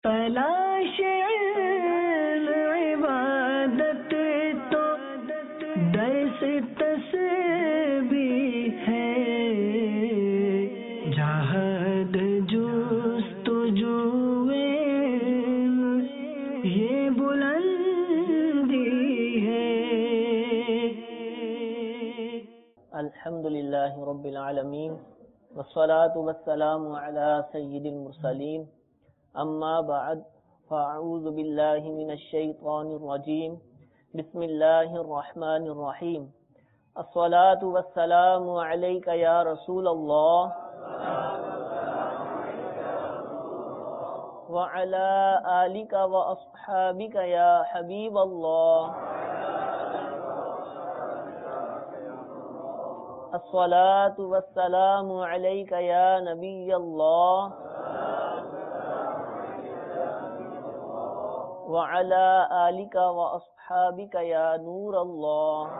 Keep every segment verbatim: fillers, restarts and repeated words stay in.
تلاش علم عبادت تو درس تسبیح ہے، جہاد جستجو علم یہ بلندی ہے۔ الحمدللہ رب العالمین والصلاة والسلام علی سید المرسلین، اما بعد فاعوذ باللہ من الشیطان الرجیم، بسم اللہ الرحمن الرحیم۔ الصلاة والسلام علیک یا رسول اللہ وعلی آلک واصحابک یا حبیب اللہ۔ الصلاة والسلام علیک یا نبی اللہ وعلی آلک واصحابک یا نور اللہ۔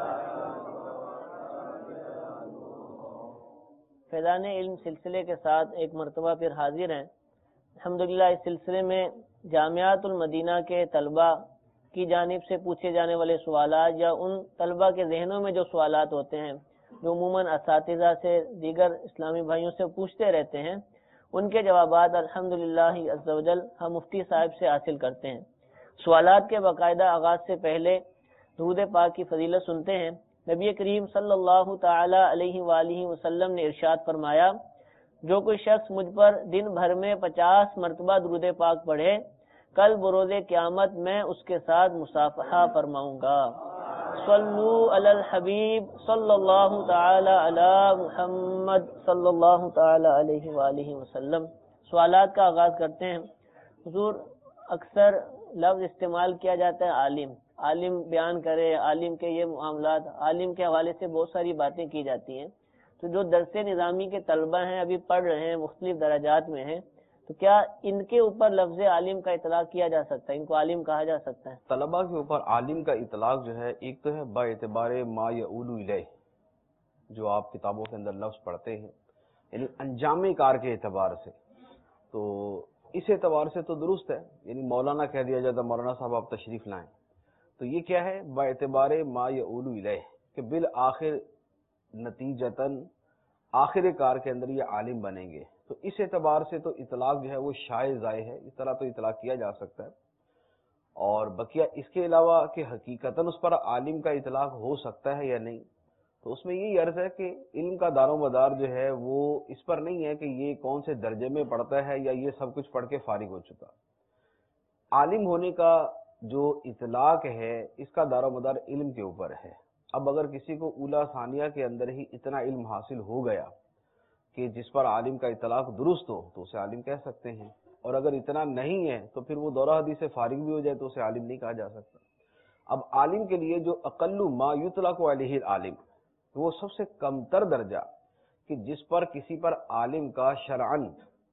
فیضان علم سلسلے کے ساتھ ایک مرتبہ پھر حاضر ہیں۔ الحمدللہ اس سلسلے میں جامعات المدینہ کے طلبہ کی جانب سے پوچھے جانے والے سوالات یا ان طلبہ کے ذہنوں میں جو سوالات ہوتے ہیں جو عموماً اساتذہ سے دیگر اسلامی بھائیوں سے پوچھتے رہتے ہیں، ان کے جوابات الحمدللہ عز و جل ہم مفتی صاحب سے حاصل کرتے ہیں۔ سوالات کے باقاعدہ آغاز سے پہلے درود پاک کی فضیلت سنتے ہیں۔ نبی کریم صلی اللہ تعالی علیہ وآلہ وسلم نے ارشاد فرمایا، جو کوئی شخص مجھ پر دن بھر میں پچاس مرتبہ درود پاک پڑھے، کل بروز قیامت میں اس کے ساتھ مصافحہ فرماؤں گا۔ صلو علی الحبیب صلی اللہ تعالی علی محمد صلی اللہ تعالی علیہ وآلہ وسلم۔ سوالات کا آغاز کرتے ہیں۔ حضور، اکثر لفظ استعمال کیا جاتا ہے عالم، عالم بیان کرے، عالم کے یہ معاملات، عالم کے حوالے سے بہت ساری باتیں کی جاتی ہیں۔ تو جو درس نظامی کے طلبہ ہیں، ابھی پڑھ رہے ہیں، مختلف درجات میں ہیں، تو کیا ان کے اوپر لفظ عالم کا اطلاق کیا جا سکتا ہے؟ ان کو عالم کہا جا سکتا ہے؟ طلباء کے اوپر عالم کا اطلاق جو ہے، ایک تو ہے با اعتبار ما یعول الیہ، جو آپ کتابوں کے اندر لفظ پڑھتے ہیں، یعنی انجام کار کے اعتبار سے، تو اس اعتبار سے تو درست ہے، یعنی مولانا کہہ دیا جاتا ہے مولانا صاحب آپ تشریف لائیں، تو یہ کیا ہے؟ با اعتبار ما یعول الیہ، کہ بالآخر نتیجتاً آخر کار کے اندر یہ عالم بنیں گے، تو اس اعتبار سے تو اطلاق جو ہے وہ شائع ضائع ہے، اس طرح تو اطلاق کیا جا سکتا ہے۔ اور بقیہ اس کے علاوہ کہ حقیقتاً اس پر عالم کا اطلاق ہو سکتا ہے یا نہیں، تو اس میں یہی عرض ہے کہ علم کا دار و مدار جو ہے وہ اس پر نہیں ہے کہ یہ کون سے درجے میں پڑھتا ہے یا یہ سب کچھ پڑھ کے فارغ ہو چکا۔ عالم ہونے کا جو اطلاق ہے اس کا دار و مدار علم کے اوپر ہے۔ اب اگر کسی کو اولا ثانیہ کے اندر ہی اتنا علم حاصل ہو گیا کہ جس پر عالم کا اطلاق درست ہو تو اسے عالم کہہ سکتے ہیں، اور اگر اتنا نہیں ہے تو پھر وہ دورہ حدیث سے فارغ بھی ہو جائے تو اسے عالم نہیں کہا جا سکتا۔ اب عالم کے لیے جو اقل ما یطلق علیہ العالم، وہ سب سے کم تر درجہ کہ جس پر کسی پر عالم کا شرعاً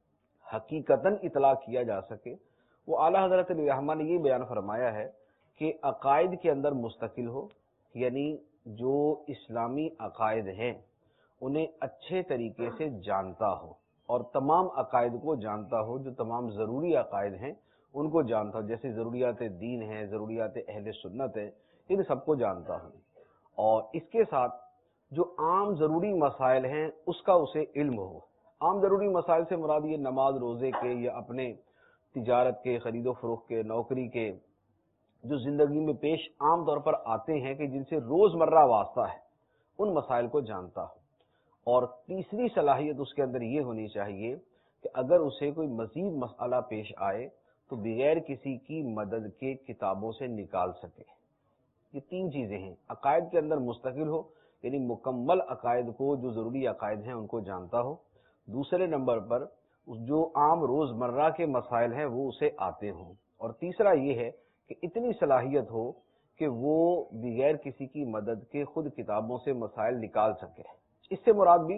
حقیقتاً اطلاق کیا جا سکے، وہ اعلیٰ حضرت رحمہ نے یہ بیان فرمایا ہے کہ عقائد کے اندر مستقل ہو، یعنی جو اسلامی عقائد ہیں انہیں اچھے طریقے سے جانتا ہو، اور تمام عقائد کو جانتا ہو، جو تمام ضروری عقائد ہیں ان کو جانتا ہو، جیسے ضروریات دین ہیں، ضروریات اہل سنت ہیں، ان سب کو جانتا ہو، اور اس کے ساتھ جو عام ضروری مسائل ہیں اس کا اسے علم ہو۔ عام ضروری مسائل سے مراد یہ نماز روزے کے یا اپنے تجارت کے، خرید و فروخت کے، نوکری کے، جو زندگی میں پیش عام طور پر آتے ہیں کہ جن سے روز مرہ واسطہ ہے، ان مسائل کو جانتا ہو۔ اور تیسری صلاحیت اس کے اندر یہ ہونی چاہیے کہ اگر اسے کوئی مزید مسئلہ پیش آئے تو بغیر کسی کی مدد کے کتابوں سے نکال سکے۔ یہ تین چیزیں ہیں، عقائد کے اندر مستقل ہو، یعنی مکمل عقائد کو، جو ضروری عقائد ہیں ان کو جانتا ہو، دوسرے نمبر پر جو عام روز مرہ کے مسائل ہیں وہ اسے آتے ہوں، اور تیسرا یہ ہے کہ اتنی صلاحیت ہو کہ وہ بغیر کسی کی مدد کے خود کتابوں سے مسائل نکال سکے۔ اس سے مراد بھی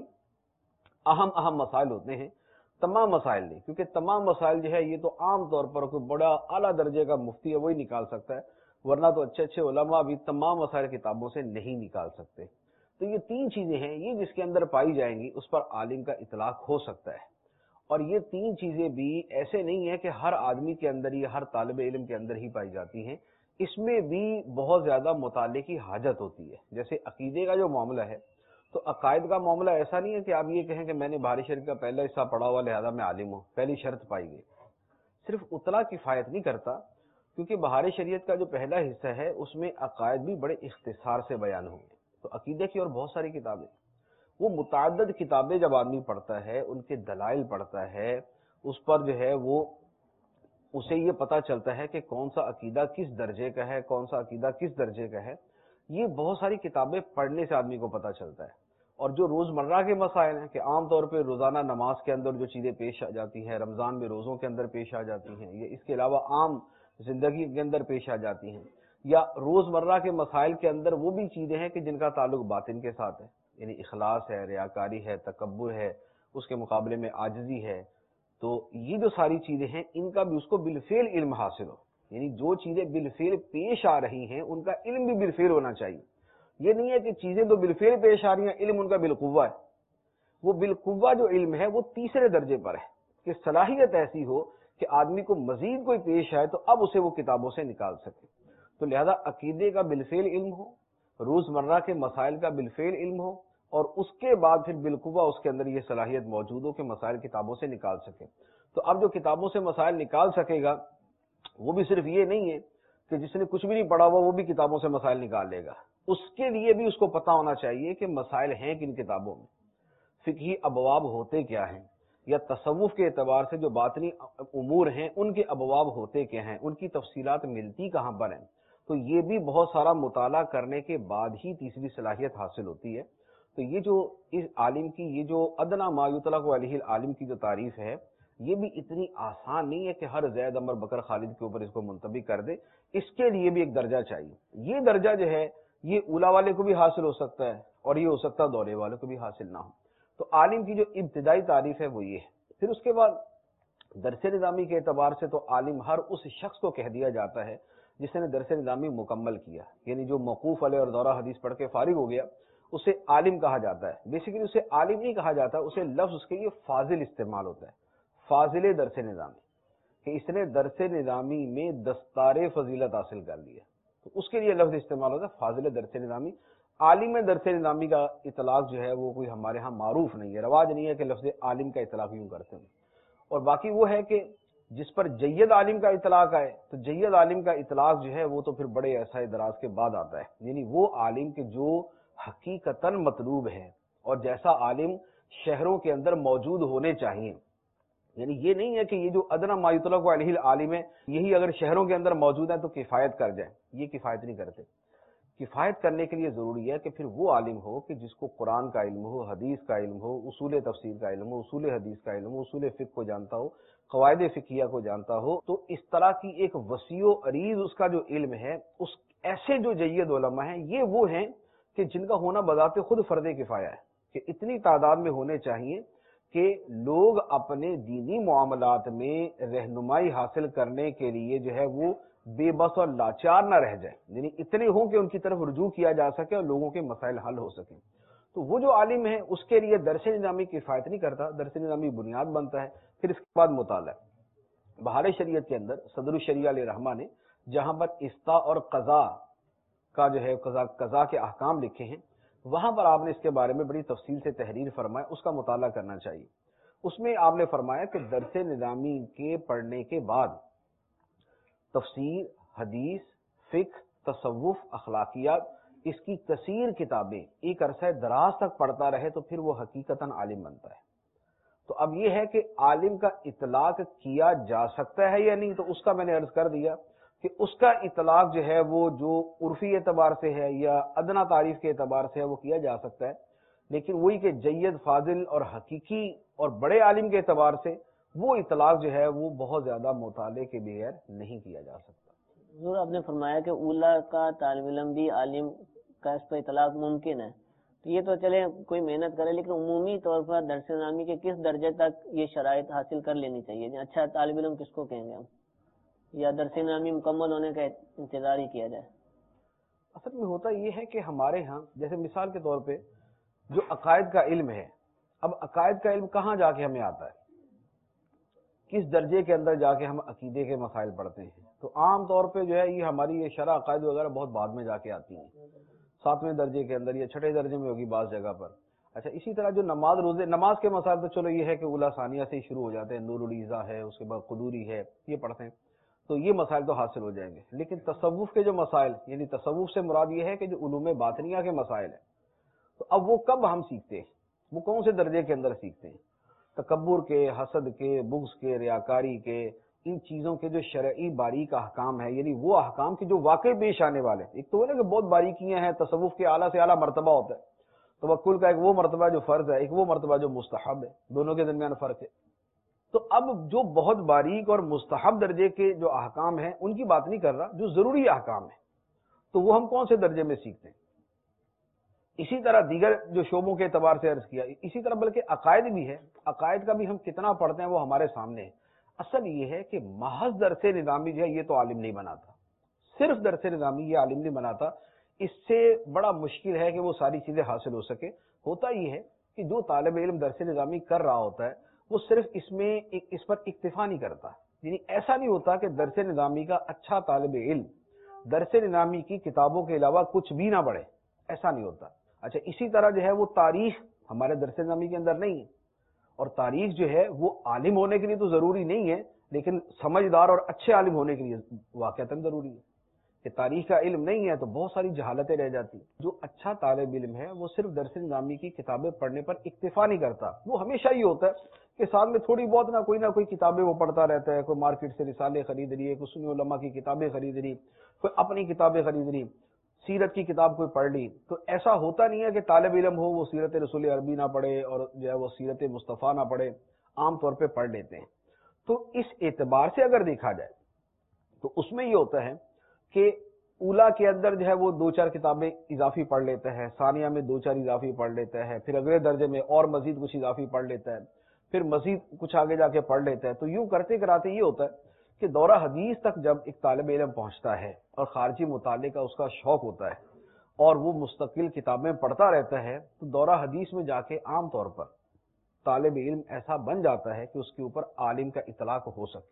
اہم اہم مسائل ہوتے ہیں، تمام مسائل نہیں، کیونکہ تمام مسائل جو ہے یہ تو عام طور پر کوئی بڑا اعلیٰ درجے کا مفتی ہے وہی نکال سکتا ہے، ورنہ تو اچھے اچھے علماء بھی تمام مسائل کتابوں سے نہیں نکال سکتے۔ تو یہ تین چیزیں ہیں، یہ جس کے اندر پائی جائیں گی اس پر عالم کا اطلاق ہو سکتا ہے، اور یہ تین چیزیں بھی ایسے نہیں ہے کہ ہر آدمی کے اندر یا ہر طالب علم کے اندر ہی پائی جاتی ہیں، اس میں بھی بہت زیادہ مطالعے کی حاجت ہوتی ہے۔ جیسے عقیدے کا جو معاملہ ہے تو عقائد کا معاملہ ایسا نہیں ہے کہ آپ یہ کہیں کہ میں نے بخاری شریف کا پہلا حصہ پڑھا ہوا لہذا میں عالم ہوں، پہلی شرط پائی گئی۔ صرف اتنا کفایت نہیں کرتا، کیونکہ بخاری شریعت کا جو پہلا حصہ ہے اس میں عقائد بھی بڑے اختصار سے بیان ہوں گے۔ تو عقیدے کی اور بہت ساری کتابیں، وہ متعدد کتابیں جب آدمی پڑھتا ہے، ان کے دلائل پڑھتا ہے، اس پر جو ہے وہ اسے یہ پتا چلتا ہے کہ کون سا عقیدہ کس درجے کا ہے، کون سا عقیدہ کس درجے کا ہے۔ یہ بہت ساری کتابیں پڑھنے سے آدمی کو پتا چلتا ہے۔ اور جو روزمرہ کے مسائل ہیں کہ عام طور پہ روزانہ نماز کے اندر جو چیزیں پیش آ جاتی ہیں، رمضان میں روزوں کے اندر پیش آ جاتی ہیں، یا اس کے علاوہ عام زندگی کے اندر پیش آ جاتی ہیں، یا روزمرہ کے مسائل کے اندر وہ بھی چیزیں ہیں کہ جن کا تعلق باطن کے ساتھ ہے، یعنی اخلاص ہے، ریاکاری ہے، تکبر ہے، اس کے مقابلے میں عاجزی ہے۔ تو یہ جو ساری چیزیں ہیں ان کا بھی اس کو بالفعل علم حاصل ہو، یعنی جو چیزیں بالفعل پیش آ رہی ہیں ان کا علم بھی بالفعل ہونا چاہیے۔ یہ نہیں ہے کہ چیزیں تو بالفعل پیش آ رہی ہیں، علم ان کا بالقوہ ہے۔ وہ بالقوہ جو علم ہے وہ تیسرے درجے پر ہے کہ صلاحیت ایسی ہو کہ آدمی کو مزید کوئی پیش آئے تو اب اسے وہ کتابوں سے نکال سکے۔ تو لہذا عقیدے کا بالفعل علم ہو، روزمرہ کے مسائل کا بالفعل علم ہو، اور اس کے بعد پھر بالقوہ اس کے اندر یہ صلاحیت موجود ہو کہ مسائل کتابوں سے نکال سکے۔ تو اب جو کتابوں سے مسائل نکال سکے گا وہ بھی صرف یہ نہیں ہے کہ جس نے کچھ بھی نہیں پڑھا ہوا وہ بھی کتابوں سے مسائل نکال لے گا، اس کے لیے بھی اس کو پتا ہونا چاہیے کہ مسائل ہیں کن کتابوں میں، فقہی ابواب ہوتے کیا ہیں، یا تصوف کے اعتبار سے جو باطنی امور ہیں ان کے ابواب ہوتے کیا ہیں، ان کی تفصیلات ملتی کہاں پر ہیں۔ تو یہ بھی بہت سارا مطالعہ کرنے کے بعد ہی تیسری صلاحیت حاصل ہوتی ہے۔ تو یہ جو اس عالم کی یہ جو ادنا ما یطلق علیہ العالم کی جو تعریف ہے یہ بھی اتنی آسان نہیں ہے کہ ہر زید عمر بکر خالد کے اوپر اس کو منطبق کر دے، اس کے لیے بھی ایک درجہ چاہیے۔ یہ درجہ جو ہے یہ اولا والے کو بھی حاصل ہو سکتا ہے اور یہ ہو سکتا ہے دورے والے کو بھی حاصل نہ ہو۔ تو عالم کی جو ابتدائی تعریف ہے وہ یہ ہے۔ پھر اس کے بعد درس نظامی کے اعتبار سے تو عالم ہر اس شخص کو کہہ دیا جاتا ہے جس نے درس نظامی مکمل کیا، یعنی جو موقوف علیہ اور دورہ حدیث پڑھ کے فارغ ہو گیا اسے عالم کہا جاتا ہے۔ بیسیکلی اسے عالم نہیں کہا جاتا، اسے لفظ اس کے لیے فاضل استعمال ہوتا ہے، فاضل درس نظامی، کہ اس نے درس نظامی میں دستار فضیلت حاصل کر لیا، تو اس کے لیے لفظ استعمال ہوتا ہے فاضل درس نظامی۔ عالم درس نظامی کا اطلاق جو ہے وہ کوئی ہمارے ہاں معروف نہیں ہے، رواج نہیں ہے کہ لفظ عالم کا اطلاق یوں کرتے ہیں۔ اور باقی وہ ہے کہ جس پر جید عالم کا اطلاق آئے تو جید عالم کا اطلاق جو ہے وہ تو پھر بڑے عرصہ دراز کے بعد آتا ہے، یعنی وہ عالم کے جو حقیقتاً مطلوب ہے اور جیسا عالم شہروں کے اندر موجود ہونے چاہیے۔ یعنی یہ نہیں ہے کہ یہ جو ادنا ما یطلق علیہ العالم ہے یہی اگر شہروں کے اندر موجود ہے تو کفایت کر جائے، یہ کفایت نہیں کرتے۔ کفایت کرنے کے لیے ضروری ہے کہ پھر وہ عالم ہو کہ جس کو قرآن کا علم ہو، حدیث کا علم ہو، اصول تفسیر کا علم ہو، اصول حدیث کا علم ہو، اصول فقہ کو جانتا ہو، قواعد فقہیہ کو جانتا ہو۔ تو اس طرح کی ایک وسیع و عریض اس کا جو علم ہے، اس ایسے جو جید علماء ہیں یہ وہ ہیں کہ جن کا ہونا بذات خود فرض کفایہ ہے، کہ اتنی تعداد میں ہونے چاہیے کہ لوگ اپنے دینی معاملات میں رہنمائی حاصل کرنے کے لیے جو ہے وہ بے بس اور لاچار نہ رہ جائیں، یعنی اتنے ہوں کہ ان کی طرف رجوع کیا جا سکے اور لوگوں کے مسائل حل ہو سکیں۔ تو وہ جو عالم ہے اس کے لیے درس نظامی کفایت نہیں کرتا، درس نظامی بنیاد بنتا ہے۔ پھر اس کے بعد مطالعہ۔ بہار شریعت کے اندر صدر الشریعہ علیہ رحمہ نے جہاں پر استا اور قضا کا جو ہے قضا قضا کے احکام لکھے ہیں وہاں پر آپ نے اس کے بارے میں بڑی تفصیل سے تحریر فرمایا، اس کا مطالعہ کرنا چاہیے۔ اس میں آپ نے فرمایا کہ درس نظامی کے پڑھنے کے بعد تفسیر، حدیث، فقہ، تصوف، اخلاقیات، اس کی کثیر کتابیں ایک عرصہ دراز تک پڑھتا رہے تو پھر وہ حقیقتاً عالم بنتا ہے۔ تو اب یہ ہے کہ عالم کا اطلاق کیا جا سکتا ہے یا نہیں، تو اس کا میں نے عرض کر دیا کہ اس کا اطلاق جو ہے وہ جو عرفی اعتبار سے ہے یا ادنا تعریف کے اعتبار سے ہے وہ کیا جا سکتا ہے، لیکن وہی کہ جید، فاضل اور حقیقی اور بڑے عالم کے اعتبار سے وہ اطلاق جو ہے وہ بہت زیادہ مطالعے کے بغیر نہیں کیا جا سکتا۔ حضور آپ نے فرمایا کہ اولا کا طالب علم بھی عالم کا اس پر اطلاق ممکن ہے، تو یہ تو چلے کوئی محنت کرے، لیکن عمومی طور پر درس نظامی کے کس درجے تک یہ شرائط حاصل کر لینی چاہیے؟ اچھا طالب علم کس کو کہیں گے ہم، یا درس نظامی مکمل ہونے کا انتظار ہی کیا جائے؟ اصل میں ہوتا یہ ہے کہ ہمارے ہاں جیسے مثال کے طور پہ جو عقائد کا علم ہے، اب عقائد کا علم کہاں جا کے ہمیں آتا ہے؟ کس درجے کے اندر جا کے ہم عقیدے کے مسائل پڑھتے ہیں. تو عام طور پہ جو ہے یہ ہماری یہ شرح عقائد وغیرہ بہت بعد میں جا کے آتی ہیں, ساتویں درجے کے اندر یا چھٹے درجے میں ہوگی بعض جگہ پر. اچھا, اسی طرح جو نماز روزے نماز کے مسائل تو چلو یہ ہے کہ اولا ثانیہ سے ہی شروع ہو جاتے ہیں, نور العیزہ ہے, اس کے بعد قدوری ہے, یہ پڑھتے ہیں, تو یہ مسائل تو حاصل ہو جائیں گے. لیکن تصوف کے جو مسائل, یعنی تصوف سے مراد یہ ہے کہ جو علوم باطنیہ کے مسائل ہیں, تو اب وہ کب ہم سیکھتے ہیں, وہ کون سے درجے کے اندر سیکھتے ہیں؟ تکبر کے, حسد کے, بغض کے, ریاکاری کے, ان چیزوں کے جو شرعی باریک احکام ہے, یعنی وہ احکام کے جو واقع پیش آنے والے. ایک تو وہ نا کہ بہت باریکیاں ہیں, تصوف کے اعلیٰ سے اعلیٰ مرتبہ ہوتا ہے, توکل کا ایک وہ مرتبہ جو فرض ہے, ایک وہ مرتبہ جو مستحب ہے, دونوں کے درمیان فرق ہے. تو اب جو بہت باریک اور مستحب درجے کے جو احکام ہیں ان کی بات نہیں کر رہا, جو ضروری احکام ہیں تو وہ ہم کون سے درجے میں سیکھتے ہیں. اسی طرح دیگر جو شعبوں کے اعتبار سے عرض کیا, اسی طرح بلکہ عقائد بھی ہے, عقائد کا بھی ہم کتنا پڑھتے ہیں وہ ہمارے سامنے ہے. اصل یہ ہے کہ محض درس نظامی جو ہے یہ تو عالم نہیں بناتا, صرف درس نظامی یہ عالم نہیں بناتا. اس سے بڑا مشکل ہے کہ وہ ساری چیزیں حاصل ہو سکے. ہوتا یہ ہے کہ جو طالب علم درس نظامی کر رہا ہوتا ہے وہ صرف اس میں اس پر اکتفا نہیں کرتا, یعنی ایسا نہیں ہوتا کہ درس نظامی کا اچھا طالب علم درس نظامی کی کتابوں کے علاوہ کچھ بھی نہ پڑھے, ایسا نہیں ہوتا. اچھا, اسی طرح جو ہے وہ تاریخ ہمارے درس نظامی کے اندر نہیں ہے, اور تاریخ جو ہے وہ عالم ہونے کے لیے تو ضروری نہیں ہے, لیکن سمجھدار اور اچھے عالم ہونے کے لیے واقعتاً ضروری ہے. کہ تاریخ کا علم نہیں ہے تو بہت ساری جہالتیں رہ جاتی. جو اچھا طالب علم ہے وہ صرف درس نظامی کی کتابیں پڑھنے پر اکتفا نہیں کرتا, وہ ہمیشہ یہ ہوتا ہے کہ ساتھ میں تھوڑی بہت نہ کوئی نہ کوئی کتابیں وہ پڑھتا رہتا ہے. کوئی مارکیٹ سے رسالے خرید رہی ہے, کوئی سنی علماء کی کتابیں خرید رہی, کوئی اپنی کتابیں خرید رہی, سیرت کی کتاب کوئی پڑھ لی. تو ایسا ہوتا نہیں ہے کہ طالب علم ہو وہ سیرت رسول عربی نہ پڑھے اور جو ہے وہ سیرت مصطفیٰ نہ پڑھے, عام طور پہ پڑھ لیتے ہیں. تو اس اعتبار سے اگر دیکھا جائے تو اس میں یہ ہوتا ہے کہ اولا کے اندر جو ہے وہ دو چار کتابیں اضافی پڑھ لیتا ہے, ثانیہ میں دو چار اضافی پڑھ لیتا ہے, پھر اگلے درجے میں اور مزید کچھ اضافی پڑھ لیتا ہے, پھر مزید کچھ آگے جا کے پڑھ لیتا ہے. تو یوں کرتے کراتے یہ ہوتا ہے کہ دورہ حدیث تک جب ایک طالب علم پہنچتا ہے اور خارجی مطالعے کا اس کا شوق ہوتا ہے اور وہ مستقل کتابیں پڑھتا رہتا ہے, تو دورہ حدیث میں جا کے عام طور پر طالب علم ایسا بن جاتا ہے کہ اس کے اوپر عالم کا اطلاق ہو سکے.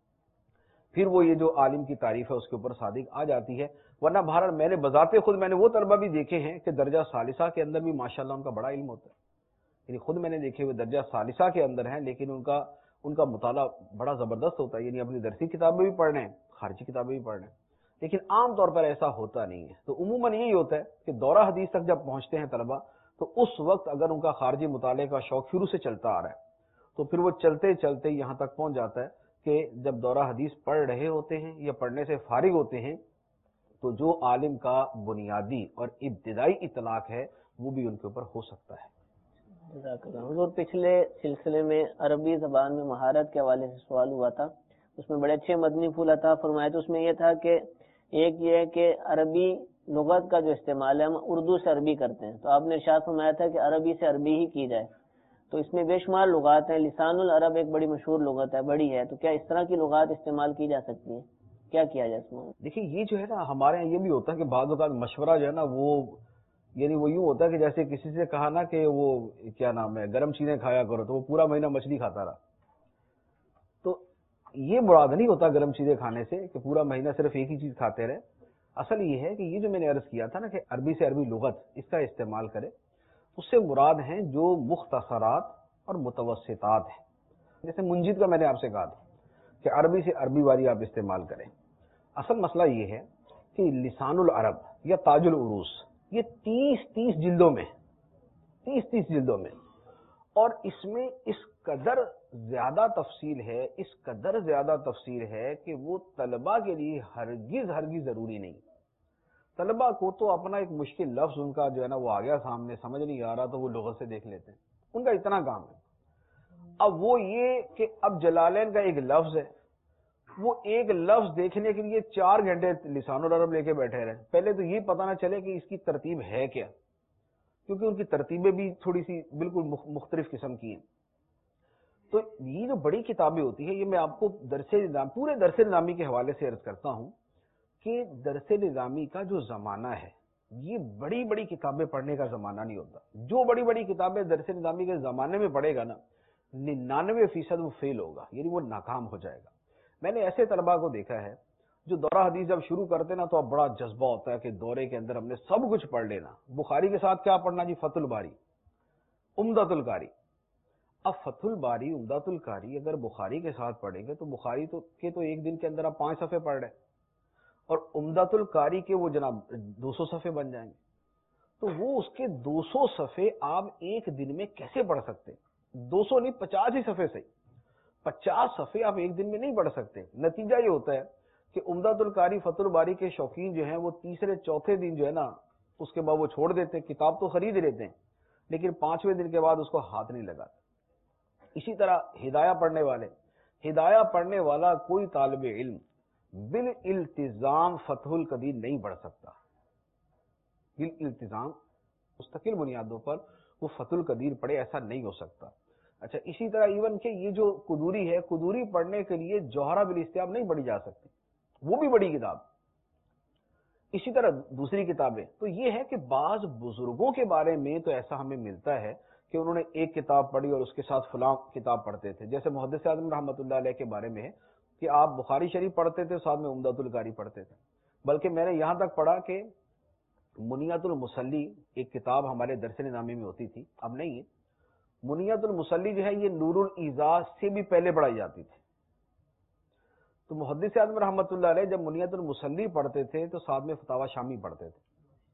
پھر وہ یہ جو عالم کی تعریف ہے اس کے اوپر صادق آ جاتی ہے. ورنہ بہرحال میں نے بذات خود میں نے وہ طلبہ بھی دیکھے ہیں کہ درجہ ثالثہ کے اندر بھی ماشاءاللہ ان کا بڑا علم ہوتا ہے, یعنی خود میں نے دیکھے ہوئے درجہ ثالثہ کے اندر ہیں لیکن ان کا ان کا مطالعہ بڑا زبردست ہوتا ہے, یعنی اپنی درسی کتابیں بھی پڑھ رہے ہیں, خارجی کتابیں بھی پڑھ رہے ہیں, لیکن عام طور پر ایسا ہوتا نہیں ہے. تو عموماً یہی ہوتا ہے کہ دورہ حدیث تک جب پہنچتے ہیں طلبہ تو اس وقت اگر ان کا خارجی مطالعے کا شوق شروع سے چلتا آ رہا ہے تو پھر وہ چلتے چلتے یہاں تک پہنچ جاتا ہے کہ جب دورہ حدیث پڑھ رہے ہوتے ہیں یا پڑھنے سے فارغ ہوتے ہیں تو جو عالم کا بنیادی اور ابتدائی اطلاق ہے وہ بھی ان کے اوپر ہو سکتا ہے. حضور پچھلے سلسلے میں عربی زبان میں مہارت کے حوالے سے سوال ہوا تھا, اس میں بڑے اچھے مدنی پھول عطا فرمائے. تو اس میں یہ تھا کہ ایک یہ ہے کہ عربی لغت کا جو استعمال ہے ہم اردو سے عربی کرتے ہیں, تو آپ نے ارشاد فرمایا تھا کہ عربی سے عربی ہی کی جائے. تو اس میں بے شمار لغات ہیں, لسان العرب ایک بڑی مشہور لغت ہے, بڑی ہے, تو کیا اس طرح کی لغات استعمال کی جا سکتی ہیں, کیا کیا جائے اس میں؟ دیکھیے یہ جو ہے نا ہمارے یہاں یہ بھی ہوتا ہے کہ بعض اوقات مشورہ جو ہے نا وہ یعنی وہ یوں ہوتا ہے کہ جیسے کسی سے کہا نا کہ وہ کیا نام ہے گرم چیزیں کھایا کرو تو وہ پورا مہینہ مچھلی کھاتا رہا. تو یہ مراد نہیں ہوتا گرم چیزیں کھانے سے کہ پورا مہینہ صرف ایک ہی چیز کھاتے رہے. اصل یہ ہے کہ یہ جو میں نے عرض کیا تھا نا کہ عربی سے عربی لغت اس کا استعمال کرے, اس سے مراد ہیں جو مختصرات اور متوسطات ہیں. جیسے منجد کا میں نے آپ سے کہا تھا کہ عربی سے عربی والی آپ استعمال کریں. اصل مسئلہ یہ ہے کہ لسان العرب یا تاج العروس یہ تیس تیس جلدوں میں تیس تیس جلدوں میں اور اس میں اس قدر زیادہ تفصیل ہے اس قدر زیادہ تفصیل ہے کہ وہ طلباء کے لیے ہرگز ہرگز ضروری نہیں. طلباء کو تو اپنا ایک مشکل لفظ ان کا جو ہے نا وہ آ گیا سامنے, سمجھ نہیں آ رہا تو وہ لغت سے دیکھ لیتے ہیں, ان کا اتنا کام ہے. اب وہ یہ کہ اب جلالین کا ایک لفظ ہے, وہ ایک لفظ دیکھنے کے لیے چار گھنٹے لسان العرب لے کے بیٹھے رہے, پہلے تو یہ پتہ نہ چلے کہ اس کی ترتیب ہے کیا, کیونکہ ان کی ترتیبیں بھی تھوڑی سی بالکل مختلف قسم کی ہیں. تو یہ جو بڑی کتابیں ہوتی ہیں یہ میں آپ کو درس نظام پورے درس نظامی کے حوالے سے عرض کرتا ہوں کہ درس نظامی کا جو زمانہ ہے یہ بڑی بڑی کتابیں پڑھنے کا زمانہ نہیں ہوتا. جو بڑی بڑی کتابیں درس نظامی کے زمانے میں پڑھے گا نا निन्यानवे फीसद वो फेल होगा, यानी वो नाकाम हो जाएगा। मैंने ऐसे तलबा को देखा है जो दौरा हदीस जब शुरू करते ना तो अब बड़ा जज्बा होता है कि दौरे के अंदर हमने सब कुछ पढ़ लेना। बुखारी के साथ क्या पढ़ना जी? फतुल बारी, उम्दतुल कारी। अब फतुल बारी, उम्दतुल कारी अगर बुखारी के साथ पढ़ेंगे तो बुखारी तो के तो एक दिन के अंदर आप पांच सफ़े पढ़ रहे हैं और उम्दतुल कारी के वो जनाब दो सौ सफ़े बन जाएंगे। तो वो उसके दो सौ सफ़े आप एक दिन में कैसे पढ़ सकते हैं? दो सौ नहीं, पचास ही सफ़े सही, पचास सफ़े आप एक दिन में नहीं पढ़ सकते। नतीजा ये होता है कि उम्दतुल कारी फतुल बारी के शौकीन जो हैं वो तीसरे चौथे दिन जो है ना उसके बाद वो छोड़ देते हैं, किताब तो खरीद लेते हैं लेकिन पांचवें दिन के बाद उसको हाथ नहीं लगाते। इसी तरह हिदाया पढ़ने वाले, हिदाया पढ़ने वाला कोई तालिब इल्म बिल इल्तिजाम फतहुल कदीर नहीं पढ़ सकता। बिल इल्तिजाम मुस्तकिल बुनियादों पर वो फतहुल कदीर पढ़े, ऐसा नहीं हो सकता। अच्छा, इसी तरह इवन के ये जो कुदूरी है, कुदूरी पढ़ने के लिए जौहरा बिल इस्तियाब नहीं पढ़ी जा सकती, वो भी बड़ी किताब। इसी तरह दूसरी किताबें, तो ये है कि बाज बुजुर्गों के बारे में तो ऐसा हमें मिलता है कि उन्होंने एक किताब पढ़ी और उसके साथ फलां किताब पढ़ते थे। जैसे मुहद्दिस आज़म रहमतुल्लाह अलैह के बारे में है कि आप बुखारी शरीफ पढ़ते थे, साथ में उम्दतुल कारी पढ़ते थे। बल्कि मैंने यहां तक पढ़ा कि मुनियतुल मुसल्ली एक किताब हमारे दरस निज़ामी में होती थी, अब नहीं है। मुनियतुल मुसल्ली जो है ये नूरुल इजाज से भी पहले पढ़ाई जाती थी। तो मुहद्दिस आज़म रहमतुल्लाह अलैह जब मुनियतुल मुसल्ली पढ़ते थे तो साथ में फतावा शामी पढ़ते थे।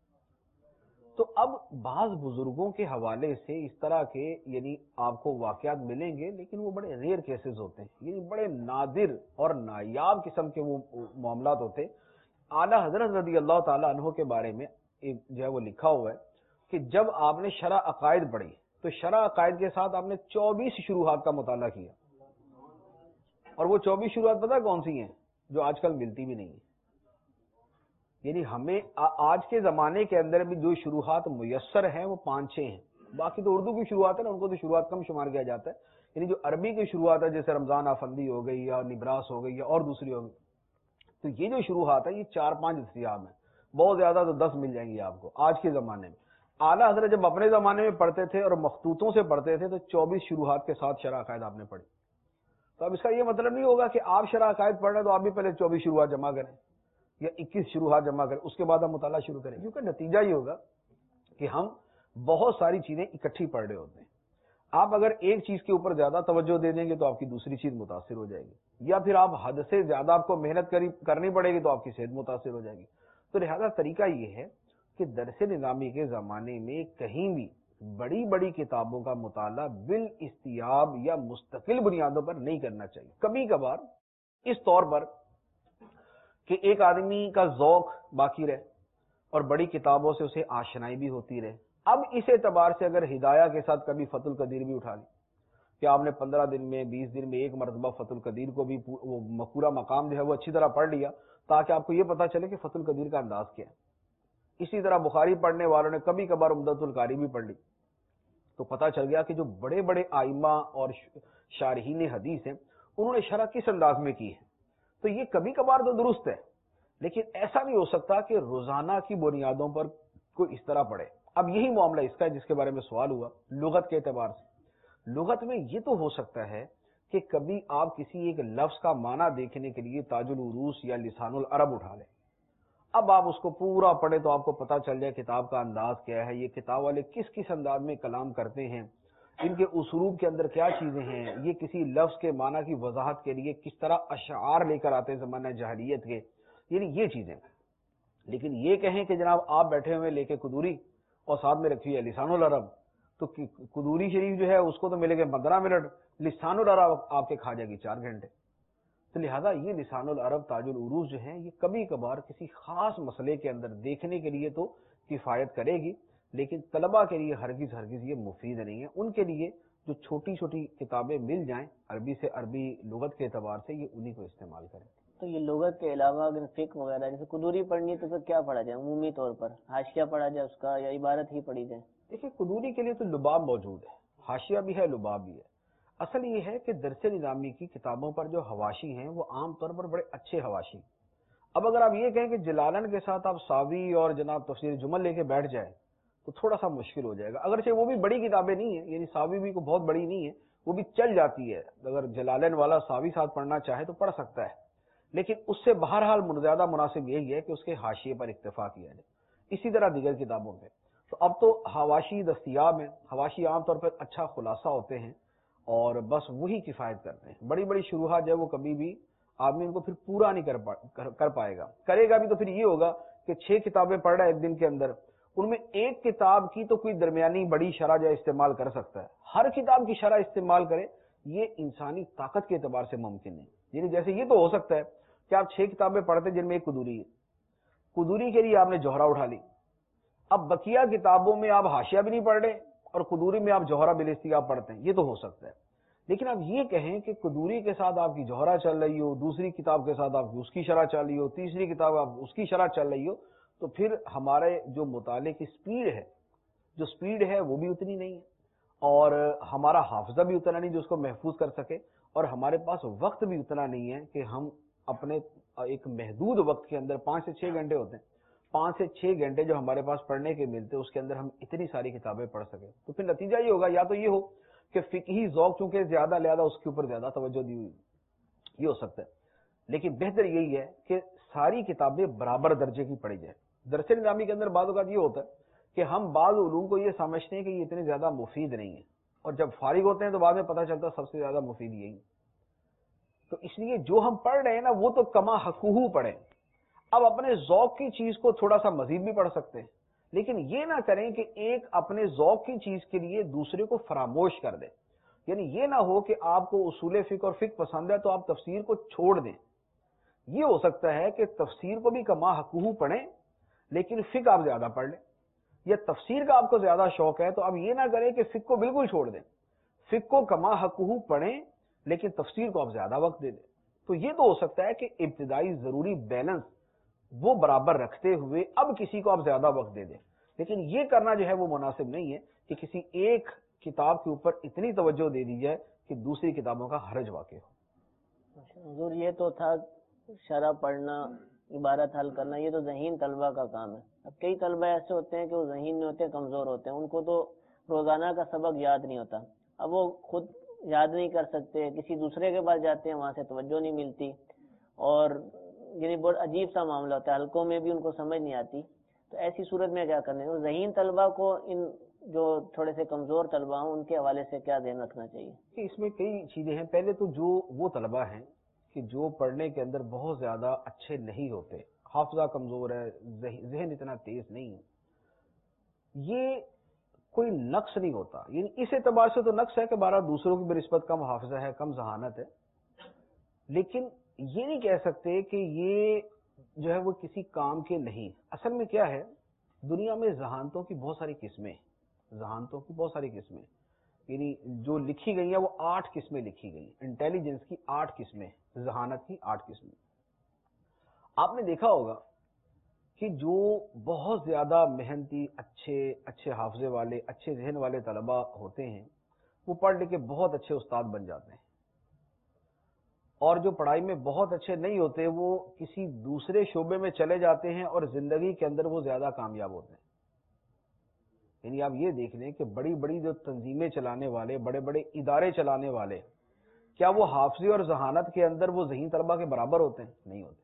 तो अब बाज बुजुर्गों के हवाले से इस तरह के यानी आपको वाकयात मिलेंगे, लेकिन वो बड़े रेयर केसेस होते हैं, यानी बड़े नादिर और नायाब किस्म के वो मामलात होते। आला हजरत रज़ी अल्लाह ताला अन्हु के बारे में एक जो है वो लिखा हुआ है कि जब आपने शरा अकायद पढ़ी तो शरा अकायद के साथ आपने चौबीस शुरूहात का मुताला किया, और वो चौबीस शुरूआत पता कौन सी हैं? जो आजकल मिलती भी नहीं है। यानी हमें आ, आज के जमाने के अंदर भी जो शुरूआत मुयस्सर हैं वो पांच छह हैं, बाकी तो उर्दू की शुरुआत है ना, उनको तो शुरुआत कम शुमार किया जाता है। यानी जो अरबी की शुरुआत है जैसे रमजान आफंदी हो गई या निब्रास हो गई या और दूसरी हो गई, तो ये जो शुरुआत है ये चार पांच दस्तियाब है, बहुत ज्यादा तो दस मिल जाएंगी आपको आज के जमाने में। आला हजरत जब अपने जमाने में पढ़ते थे और मखतूतों से पढ़ते थे तो चौबीस शुरुआत के साथ शरा अकायद आपने पढ़ी। तो अब इसका ये मतलब नहीं होगा कि आप शरा अकायद पढ़ रहे हैं तो आप भी पहले चौबीस शुरुआत जमा करें या इक्कीस शुरुआत जमा करें, उसके बाद हम मुताला शुरू करें, क्योंकि नतीजा ये होगा कि हम बहुत सारी चीजें इकट्ठी पढ़ रहे होते हैं। आप अगर एक चीज के ऊपर ज्यादा तवज्जो दे देंगे तो आपकी दूसरी चीज मुतासिर हो जाएगी, या फिर आप हद से ज्यादा आपको मेहनत करी करनी पड़ेगी तो आपकी सेहत मुतासिर हो जाएगी। तो लिहाजा तरीका ये है कि दरसे निज़ामी के जमाने में कहीं भी बड़ी बड़ी किताबों का मुताला बिल इस्तियाब या मुस्तकिल बुनियादों पर नहीं करना चाहिए। कभी कभार इस तौर पर कि एक आदमी का ज़ौक बाकी रहे और बड़ी किताबों से उसे आशनाई भी होती रहे। अब इस एतबार से अगर हिदाया के साथ कभी फतुल कदीर भी उठा ली कि आपने पंद्रह दिन में बीस दिन में एक मरतबा फतुल कदीर को भी वो पूरा मकाम जो है वो अच्छी तरह पढ़ लिया ताकि आपको ये पता चले कि फतुल कदीर का अंदाज क्या है। इसी तरह बुखारी पढ़ने वालों ने कभी कभार उम्दतुल कारी भी पढ़ ली तो पता चल गया कि जो बड़े बड़े आइमा और शारहीन हदीस हैं उन्होंने शरह किस अंदाज में की है। तो ये कभी कभार तो दुरुस्त है, लेकिन ऐसा नहीं हो सकता कि रोजाना की बुनियादों पर कोई इस तरह पढ़े। अब यही मामला इसका है जिसके बारे में सवाल हुआ लुगत के एतबार से। लुगत में ये तो हो सकता है कि कभी आप किसी एक लफ्ज का माना देखने के लिए ताजुल उरूस या लिसानुल अरब उठा लें, अब आप उसको पूरा पढ़े तो आपको पता चल जाए किताब का अंदाज क्या है, ये किताब वाले किस किस अंदाज में कलाम करते हैं, इनके उसलूब के अंदर क्या चीजें हैं, ये किसी लफ्ज के माना की वजाहत के लिए किस तरह अशआर लेकर आते हैं ज़माना जहलियत के, यानी ये चीजें। लेकिन ये कहें कि जनाब आप बैठे हुए लेके कुदूरी और साथ में रखी है लिसानुल अरब, तो कुदूरी शरीफ जो है उसको तो मिलेंगे पंद्रह मिनट, लिसानुल अरब आपके खा जाएगी चार घंटे। तो लिहाजा ये लिसानुल अरब ताजुल उरूस जो है ये कभी कभार किसी खास मसले के अंदर देखने के लिए तो किफायत करेगी, लेकिन तलबा के लिए हरगिज हरगिज ये मुफीद नहीं है। उनके लिए जो छोटी छोटी किताबें मिल जाएं अरबी से अरबी लुगत के एतबार से, ये उन्हीं को इस्तेमाल करें। तो ये लुगत के अलावा अगर फिक्र वगैरह जैसे कुदूरी पढ़नी तो फिर क्या पढ़ा जाए? अमूमी तौर पर हाशिया पढ़ा जाए उसका या इबारत ही पढ़ी जाए? देखिए कुदूरी के लिए तो लुबाब मौजूद है, हाशिया भी है, लुबाब भी है। असल ये है कि दरसे निज़ामी की किताबों पर जो हवाशी हैं वो आम तौर पर बड़े अच्छे हवाशी। अब अगर आप ये कहें कि जलालन के साथ आप सावी और जनाब तफसीर जुमल लेके बैठ जाए तो थोड़ा सा मुश्किल हो जाएगा, अगरचे वो भी बड़ी किताबें नहीं है, यानी सावी भी को बहुत बड़ी नहीं है, وہ بھی چل جاتی ہے، اگر جلالین والا ساوی ساتھ پڑھنا چاہے تو پڑھ سکتا ہے، لیکن اس سے بہرحال زیادہ مناسب یہی ہے کہ اس کے حاشیے پر اکتفا کیا جائے. اسی طرح دیگر کتابوں میں تو اب تو حواشی دستیاب ہیں. حواشی عام طور پر اچھا خلاصہ ہوتے ہیں اور بس وہی کفایت کرتے ہیں. بڑی بڑی شروحات جو ہے وہ کبھی بھی آدمی ان کو پھر پورا نہیں کر پا کر پائے گا. کرے گا بھی تو پھر یہ ہوگا کہ چھ کتابیں پڑھ رہا ہے ایک دن کے اندر، ان میں ایک کتاب کی تو کوئی درمیانی بڑی شرح جو استعمال کر سکتا ہے، ہر کتاب کی شرح استعمال کرے، یہ انسانی طاقت کے اعتبار سے ممکن ہے. یعنی جیسے یہ تو ہو سکتا ہے کہ آپ چھ کتابیں پڑھتے ہیں جن میں ایک قدوری ہے، قدوری کے لیے آپ نے جوہرہ اٹھا لی، اب بقیہ کتابوں میں آپ حاشیہ بھی نہیں پڑھ رہے اور قدوری میں آپ جوہرہ بالاستیاب پڑھتے ہیں، یہ تو ہو سکتا ہے. لیکن اب یہ کہیں کہ قدوری کے ساتھ آپ کی جوہرہ چل رہی ہو، دوسری کتاب کے ساتھ آپ کی اس کی شرح چل رہی ہو، تیسری کتاب آپ اس کی شرح چل رہی ہو، تو پھر ہمارے جو مطالعے کی سپیڈ ہے جو سپیڈ ہے وہ بھی اتنی نہیں ہے، اور ہمارا حافظہ بھی اتنا نہیں جو اس کو محفوظ کر سکے، اور ہمارے پاس وقت بھی اتنا نہیں ہے کہ ہم اپنے ایک محدود وقت کے اندر، پانچ سے چھ گھنٹے ہوتے ہیں، پانچ سے چھ گھنٹے جو ہمارے پاس پڑھنے کے ملتے اس کے اندر ہم اتنی ساری کتابیں پڑھ سکیں. تو پھر نتیجہ یہ ہوگا، یا تو یہ ہو کہ فقہی ذوق چونکہ زیادہ لہذا اس کے اوپر زیادہ توجہ دی ہوئی، یہ ہو سکتا ہے. لیکن بہتر یہی ہے کہ ساری کتابیں برابر درجے کی پڑھی جائے. درس نظامی کے اندر بعض اوقات یہ ہوتا ہے کہ ہم بعض علوم کو یہ سمجھتے ہیں کہ یہ اتنے زیادہ مفید نہیں ہے، اور جب فارغ ہوتے ہیں تو بعد میں پتہ چلتا ہے سب سے زیادہ مفید یہی. تو اس لیے جو ہم پڑھ رہے ہیں نا وہ تو کما حقوہ پڑھیں. اب اپنے ذوق کی چیز کو تھوڑا سا مزید بھی پڑھ سکتے ہیں، لیکن یہ نہ کریں کہ ایک اپنے ذوق کی چیز کے لیے دوسرے کو فراموش کر دیں. یعنی یہ نہ ہو کہ آپ کو اصول فقہ اور فقہ پسند ہے تو آپ تفسیر کو چھوڑ دیں. یہ ہو سکتا ہے کہ تفسیر کو بھی کما حقوہ پڑھیں لیکن فقہ آپ زیادہ پڑھ لیں، یا تفسیر کا آپ کو زیادہ شوق ہے تو اب یہ نہ کریں کہ فقہ کو بالکل چھوڑ دیں، فقہ کو کما حقوہ پڑھیں لیکن تفسیر کو آپ زیادہ وقت دے دیں. تو یہ تو ہو سکتا ہے کہ ابتدائی ضروری بیلنس وہ برابر رکھتے ہوئے اب کسی کو آپ زیادہ وقت دے دیں. لیکن یہ کرنا جو ہے وہ مناسب نہیں ہے کہ کسی ایک کتاب کے اوپر اتنی توجہ دے دی جائے کہ دوسری کتابوں کا حرج واقع ہو. حضور یہ تو تھا شرح پڑھنا، عبارت حل کرنا، یہ تو ذہین طلبہ کا کام ہے. اب کئی طلبہ ایسے ہوتے ہیں کہ وہ ذہین نہیں ہوتے، کمزور ہوتے ہیں، ان کو تو روزانہ کا سبق یاد نہیں ہوتا. اب وہ خود یاد نہیں کر سکتے، کسی دوسرے کے پاس جاتے ہیں، وہاں سے توجہ نہیں ملتی، اور یعنی بہت عجیب سا معاملہ ہوتا ہے، حلقوں میں بھی ان کو سمجھ نہیں آتی. تو ایسی صورت میں کیا کرنا ہے؟ ذہین طلبہ کو ان جو تھوڑے سے کمزور طلبہ ہوں ان کے حوالے سے کیا دھیان رکھنا چاہیے؟ کہ اس میں کئی چیزیں ہیں. پہلے تو جو وہ طلبہ ہیں کہ جو پڑھنے کے اندر بہت زیادہ اچھے نہیں ہوتے، حافظہ کمزور ہے، ذہن اتنا تیز نہیں ہے، یہ کوئی نقص نہیں ہوتا. یعنی اس اعتبار سے تو نقص ہے کہ بارہ دوسروں کی بنسبت کم حافظہ ہے، کم ذہانت ہے، لیکن یہ نہیں کہہ سکتے کہ یہ جو ہے وہ کسی کام کے نہیں. اصل میں کیا ہے، دنیا میں ذہانتوں کی بہت ساری قسمیں ذہانتوں کی بہت ساری قسمیں یعنی جو لکھی گئی ہیں وہ آٹھ قسمیں لکھی گئی. انٹیلیجنس کی آٹھ قسمیں، ذہانت کی آٹھ قسمیں. آپ نے دیکھا ہوگا کہ جو بہت زیادہ محنتی، اچھے اچھے حافظے والے، اچھے ذہن والے طلباء ہوتے ہیں وہ پڑھ لکھ کے بہت اچھے استاد بن جاتے ہیں، اور جو پڑھائی میں بہت اچھے نہیں ہوتے وہ کسی دوسرے شعبے میں چلے جاتے ہیں اور زندگی کے اندر وہ زیادہ کامیاب ہوتے ہیں. یعنی آپ یہ دیکھ لیں کہ بڑی بڑی جو تنظیمیں چلانے والے، بڑے بڑے ادارے چلانے والے، کیا وہ حافظی اور ذہانت کے اندر وہ ذہین طلباء کے برابر ہوتے ہیں؟ نہیں ہوتے،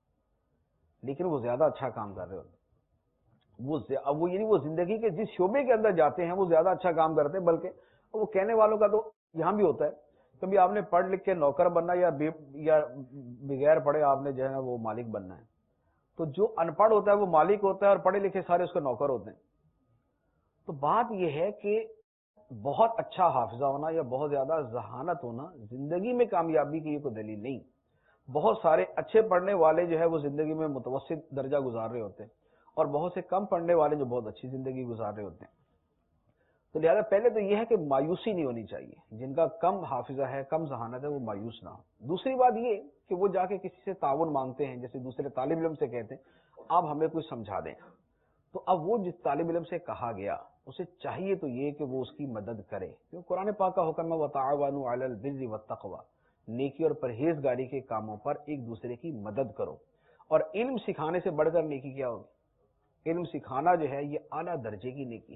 لیکن وہ زیادہ اچھا کام کر رہے ہوتے ہیں. وہ وہ یعنی وہ زندگی کے جس شعبے کے اندر جاتے ہیں وہ زیادہ اچھا کام کرتے ہیں. بلکہ وہ کہنے والوں کا تو یہاں بھی ہوتا ہے، کبھی آپ نے پڑھ لکھ کے نوکر بننا یا یا بغیر پڑھے آپ نے جو ہے وہ مالک بننا ہے. تو جو ان پڑھ ہوتا ہے وہ مالک ہوتا ہے اور پڑھے لکھے سارے اس کے نوکر ہوتے ہیں. تو بات یہ ہے کہ بہت اچھا حافظہ ہونا یا بہت زیادہ ذہانت ہونا زندگی میں کامیابی کی یہ کوئی دلیل نہیں. بہت سارے اچھے پڑھنے والے جو ہے وہ زندگی میں متوسط درجہ گزار رہے ہوتے ہیں، اور بہت سے کم پڑھنے والے جو بہت اچھی زندگی گزار رہے ہوتے ہیں. تو لہذا پہلے تو یہ ہے کہ مایوسی نہیں ہونی چاہیے. جن کا کم حافظہ ہے، کم ذہانت ہے، وہ مایوس نہ ہو. دوسری بات یہ کہ وہ جا کے کسی سے تعاون مانگتے ہیں، جیسے دوسرے طالب علم سے کہتے ہیں آپ ہمیں کچھ سمجھا دیں. تو اب وہ جس طالب علم سے کہا گیا اسے چاہیے تو یہ کہ وہ اس کی مدد کرے، کیونکہ قرآن پاک کا حکم ہے وَتَعَاوَنُوا عَلَى الْبِرِّ وَالتَّقْوَى، نیکی اور پرہیزگاری کے کاموں پر ایک دوسرے کی مدد کرو. اور علم سکھانے سے بڑھ کر نیکی کیا ہوگی؟ علم سکھانا جو ہے یہ اعلیٰ درجے کی نیکی ہے.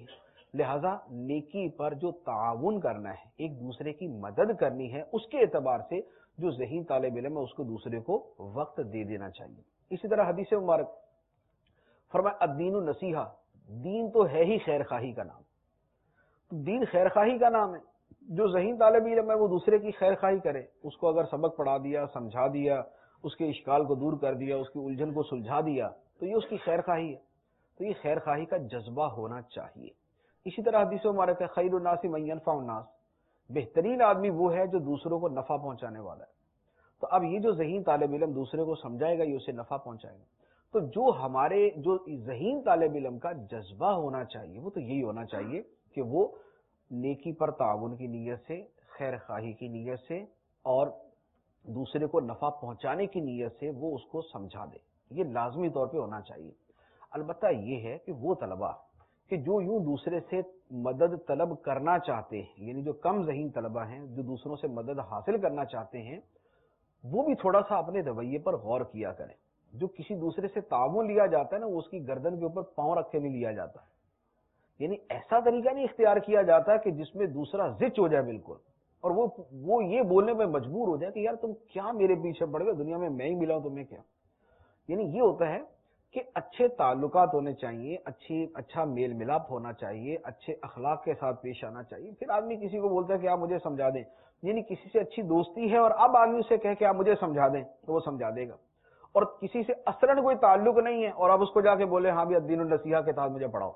لہذا نیکی پر جو تعاون کرنا ہے، ایک دوسرے کی مدد کرنی ہے، اس کے اعتبار سے جو ذہین طالب علم ہے اس کو دوسرے کو وقت دے دینا چاہیے۔ اسی طرح حدیث مبارک فرمایا الدین النصیحہ، دین تو ہے ہی خیر خواہی کا نام، دین خیر خواہی کا نام ہے۔ جو ذہین طالب علم ہے وہ دوسرے کی خیر خواہی کرے، اس کو اگر سبق پڑھا دیا، سمجھا دیا، اس کے اشکال کو دور کر دیا، اس کی الجھن کو سلجھا دیا، تو یہ اس کی خیر خواہی ہے۔ تو یہ خیر خواہی کا جذبہ ہونا چاہیے۔ اسی طرح حدیث مبارک ہے خیر الناس من ینفع الناس، بہترین آدمی وہ ہے جو دوسروں کو نفع پہنچانے والا ہے۔ تو اب یہ جو ذہین طالب علم دوسرے کو سمجھائے گا، یہ اسے نفع پہنچائے گا۔ تو جو ہمارے جو ذہین طالب علم کا جذبہ ہونا چاہیے وہ تو یہی ہونا چاہیے کہ وہ نیکی پر تعاون کی نیت سے، خیر خواہی کی نیت سے اور دوسرے کو نفع پہنچانے کی نیت سے وہ اس کو سمجھا دے، یہ لازمی طور پہ ہونا چاہیے۔ البتہ یہ ہے کہ وہ طلبہ کہ جو یوں دوسرے سے مدد طلب کرنا چاہتے ہیں، یعنی جو کم ذہین طلبہ ہیں جو دوسروں سے مدد حاصل کرنا چاہتے ہیں، وہ بھی تھوڑا سا اپنے رویے پر غور کیا کریں۔ جو کسی دوسرے سے تعاون لیا جاتا ہے نا، وہ اس کی گردن کے اوپر پاؤں رکھ کے نہیں لیا جاتا، یعنی ایسا طریقہ نہیں اختیار کیا جاتا کہ جس میں دوسرا زچ ہو جائے بالکل، اور وہ وہ یہ بولنے میں مجبور ہو جائے کہ یار تم کیا میرے پیچھے پڑ گئے، دنیا میں میں ہی ملا ہوں تمہیں کیا۔ یعنی یہ ہوتا ہے کہ اچھے تعلقات ہونے چاہیے، اچھی اچھا میل ملاپ ہونا چاہیے، اچھے اخلاق کے ساتھ پیش آنا چاہیے۔ پھر آدمی کسی کو بولتا ہے کہ آپ مجھے سمجھا دیں، یعنی کسی سے اچھی دوستی ہے اور اب آدمی اسے کہے کہ آپ مجھے سمجھا دیں تو وہ سمجھا دے گا، اور کسی سے اصلاً کوئی تعلق نہیں ہے اور اب اس کو جا کے بولے ہاں بھی الدین النصیحہ کے تحت مجھے پڑھاؤ،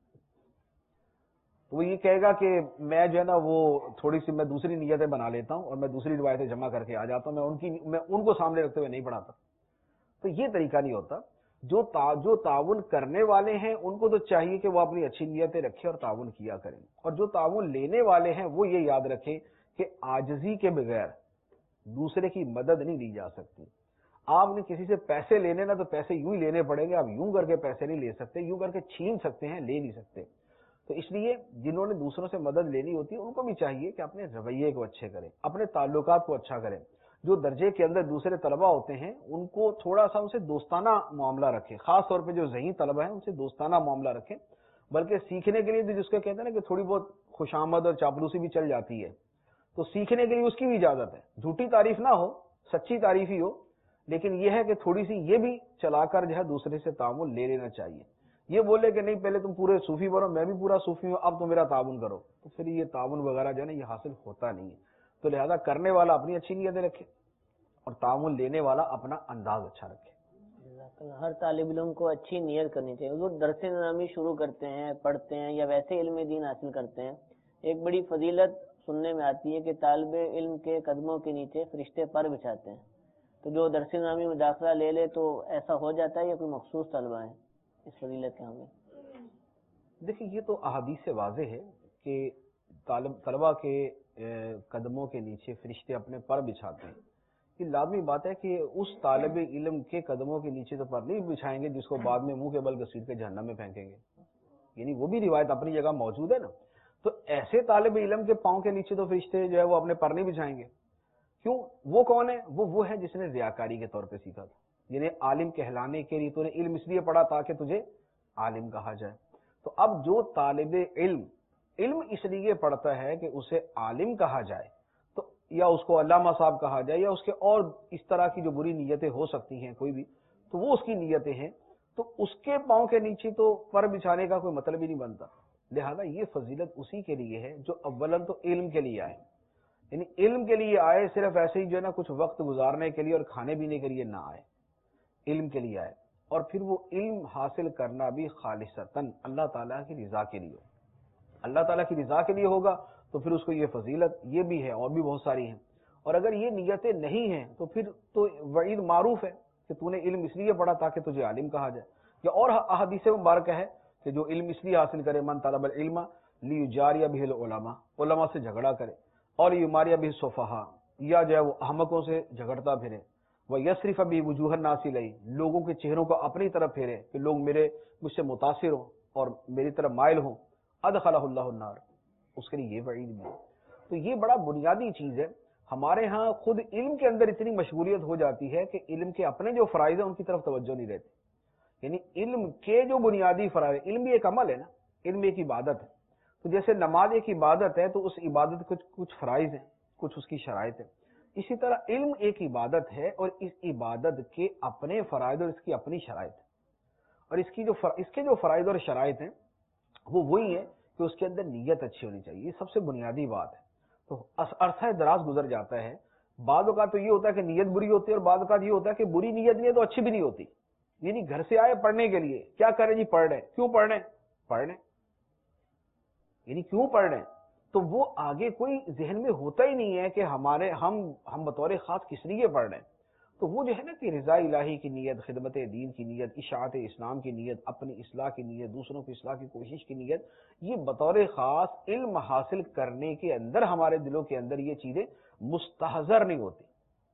تو وہ یہ کہے گا کہ میں جو ہے نا وہ تھوڑی سی میں دوسری نیتیں بنا لیتا ہوں اور میں دوسری روایتیں جمع کر کے آ جاتا ہوں، میں ان کی میں ان کو سامنے رکھتے ہوئے نہیں پڑھاتا۔ تو یہ طریقہ نہیں ہوتا۔ جو تا جو تعاون کرنے والے ہیں ان کو تو چاہیے کہ وہ اپنی اچھی نیتیں رکھیں اور تعاون کیا کریں، اور جو تعاون لینے والے ہیں وہ یہ یاد رکھیں کہ عاجزی کے بغیر دوسرے کی مدد نہیں لی جا سکتی۔ آپ نے کسی سے پیسے لینے نا تو پیسے یوں ہی لینے پڑیں گے، آپ یوں کر کے پیسے نہیں لے سکتے، یوں کر کے چھین سکتے ہیں، لے نہیں سکتے۔ تو اس لیے جنہوں نے دوسروں سے مدد لینی ہوتی ہے ان کو بھی چاہیے کہ اپنے رویے کو اچھے کریں، اپنے تعلقات کو اچھا کریں۔ جو درجے کے اندر دوسرے طلبہ ہوتے ہیں ان کو تھوڑا سا ان سے دوستانہ معاملہ رکھیں، خاص طور پہ جو ذہین طلبہ ہیں ان سے دوستانہ معاملہ رکھیں، بلکہ سیکھنے کے لیے بھی جس کو کہتے ہیں نا کہ تھوڑی بہت خوش آمد اور چاپلوسی بھی چل جاتی ہے، تو سیکھنے کے لیے اس کی بھی اجازت ہے، جھوٹی تعریف نہ ہو، سچی تعریف ہی ہو، لیکن یہ ہے کہ تھوڑی سی یہ بھی چلا کر جو ہے دوسرے سے تعاون لے لینا چاہیے۔ یہ بولے کہ نہیں پہلے تم پورے صوفی بنو، میں بھی پورا صوفی ہوں، اب تو میرا تعاون کرو، تو پھر یہ تعاون وغیرہ جو ہے نا یہ حاصل ہوتا نہیں ہے۔ تو لہذا کرنے والا اپنی اچھی نیتیں رکھے اور تعاون لینے والا اپنا انداز اچھا رکھے۔ ہر طالب علم کو اچھی نیت کرنی چاہیے۔ وہ درس نظامی شروع کرتے ہیں، پڑھتے ہیں یا ویسے علم دین حاصل کرتے ہیں، ایک بڑی فضیلت سننے میں آتی ہے کہ طالب علم کے قدموں کے نیچے فرشتے پر بچھاتے ہیں۔ تو جو درس نظامی میں داخلہ لے لے تو ایسا ہو جاتا ہے یا کوئی مخصوص طلبہ ہیں اس فضیلت کے حامل؟ دیکھیں یہ تو احادیث سے واضح ہے کہ طالب طلبہ کے قدموں کے نیچے فرشتے اپنے پر بچھاتے ہیں۔ یہ لازمی بات ہے کہ اس طالب علم کے قدموں کے نیچے تو پر نہیں بچھائیں گے جس کو بعد میں منہ کے بل گھسیٹ کے جہنم میں پھینکیں گے، یعنی وہ بھی روایت اپنی جگہ موجود ہے نا۔ تو ایسے طالب علم کے پاؤں کے نیچے تو فرشتے جو ہے وہ اپنے پر نہیں بچھائیں گے۔ کیوں؟ وہ کون ہے؟ وہ وہ ہے جس نے ریاکاری کے طور پہ سیکھا تھا، یعنی عالم کہلانے کے لیے تو نے علم اس لیے پڑھا تاکہ تجھے عالم کہا جائے۔ تو اب جو طالب علم علم اس لیے پڑھتا ہے کہ اسے عالم کہا جائے، تو یا اس کو علامہ صاحب کہا جائے یا اس کے اور اس طرح کی جو بری نیتیں ہو سکتی ہیں کوئی بھی، تو وہ اس کی نیتیں ہیں، تو اس کے پاؤں کے نیچے تو پر بچھانے کا کوئی مطلب ہی نہیں بنتا۔ لہذا یہ فضیلت اسی کے لیے ہے جو اولاً تو علم کے لیے آئے، یعنی علم کے لیے آئے، صرف ایسے ہی جو ہے نا کچھ وقت گزارنے کے لیے اور کھانے پینے کے لیے نہ آئے، علم کے لیے آئے، اور پھر وہ علم حاصل کرنا بھی خالصتاً اللہ تعالیٰ کی رضا کے لیے ہو۔ اللہ تعالیٰ کی رضا کے لیے ہوگا تو پھر اس کو یہ فضیلت یہ بھی ہے اور بھی بہت ساری ہیں، اور اگر یہ نیتیں نہیں ہیں تو پھر تو وعید معروف ہے کہ تو نے علم اس لیے پڑھا تاکہ تجھے عالم کہا جائے۔ یا اور احادیث مبارکہ ہے کہ جو علم اس لیے حاصل کرے، من طلب العلم لیجاری بہ العلماء، علماء سے جھگڑا کرے، اور یماری بہ السفہاء، یا جو ہے وہ احمقوں سے جھگڑتا پھرے، وہ یصرف بہ وجوہ الناس الیہ، لوگوں کے چہروں کو اپنی طرف پھیرے کہ لوگ میرے مجھ سے متاثر ہوں اور میری طرف مائل ہوں، ادخلہ اللہ النار، اس کے لیے یہ وعید بھی ہے۔ تو یہ بڑا بنیادی چیز ہے۔ ہمارے ہاں خود علم کے اندر اتنی مشغولیت ہو جاتی ہے کہ علم کے اپنے جو فرائض ہیں ان کی طرف توجہ نہیں رہتی، یعنی علم کے جو بنیادی فرائض، علم بھی ایک عمل ہے نا، علم ایک عبادت ہے، تو جیسے نماز ایک عبادت ہے تو اس عبادت کچھ کچھ فرائض ہیں، کچھ اس کی شرائط ہے، اسی طرح علم ایک عبادت ہے اور اس عبادت کے اپنے فرائض اور اس کی اپنی شرائط ہے، اور اس کی جو فر... اس کے جو فرائض اور شرائط ہیں وہ وہی ہے کہ اس کے اندر نیت اچھی ہونی چاہیے، یہ سب سے بنیادی بات ہے۔ تو عرصہ دراز گزر جاتا ہے، بعض اوقات تو یہ ہوتا ہے کہ نیت بری ہوتی ہے اور بعض اوقات یہ ہوتا ہے کہ بری نیت نہیں ہے تو اچھی بھی نہیں ہوتی، یعنی گھر سے آئے پڑھنے کے لیے، کیا کریں جی پڑھ رہے ہیں، کیوں پڑھ رہے ہیں، پڑھ رہے ہیں، یعنی کیوں پڑھ رہے ہیں، تو وہ آگے کوئی ذہن میں ہوتا ہی نہیں ہے کہ ہمارے ہم ہم بطور خاص کس لیے پڑھ رہے ہیں۔ تو وہ جو ہے نا کہ رضا الہی کی نیت، خدمت دین کی نیت، اشاعت اسلام کی نیت، اپنی اصلاح کی نیت، دوسروں کی اصلاح کی کوشش کی نیت، یہ بطور خاص علم حاصل کرنے کے اندر ہمارے دلوں کے اندر یہ چیزیں مستحضر نہیں ہوتی۔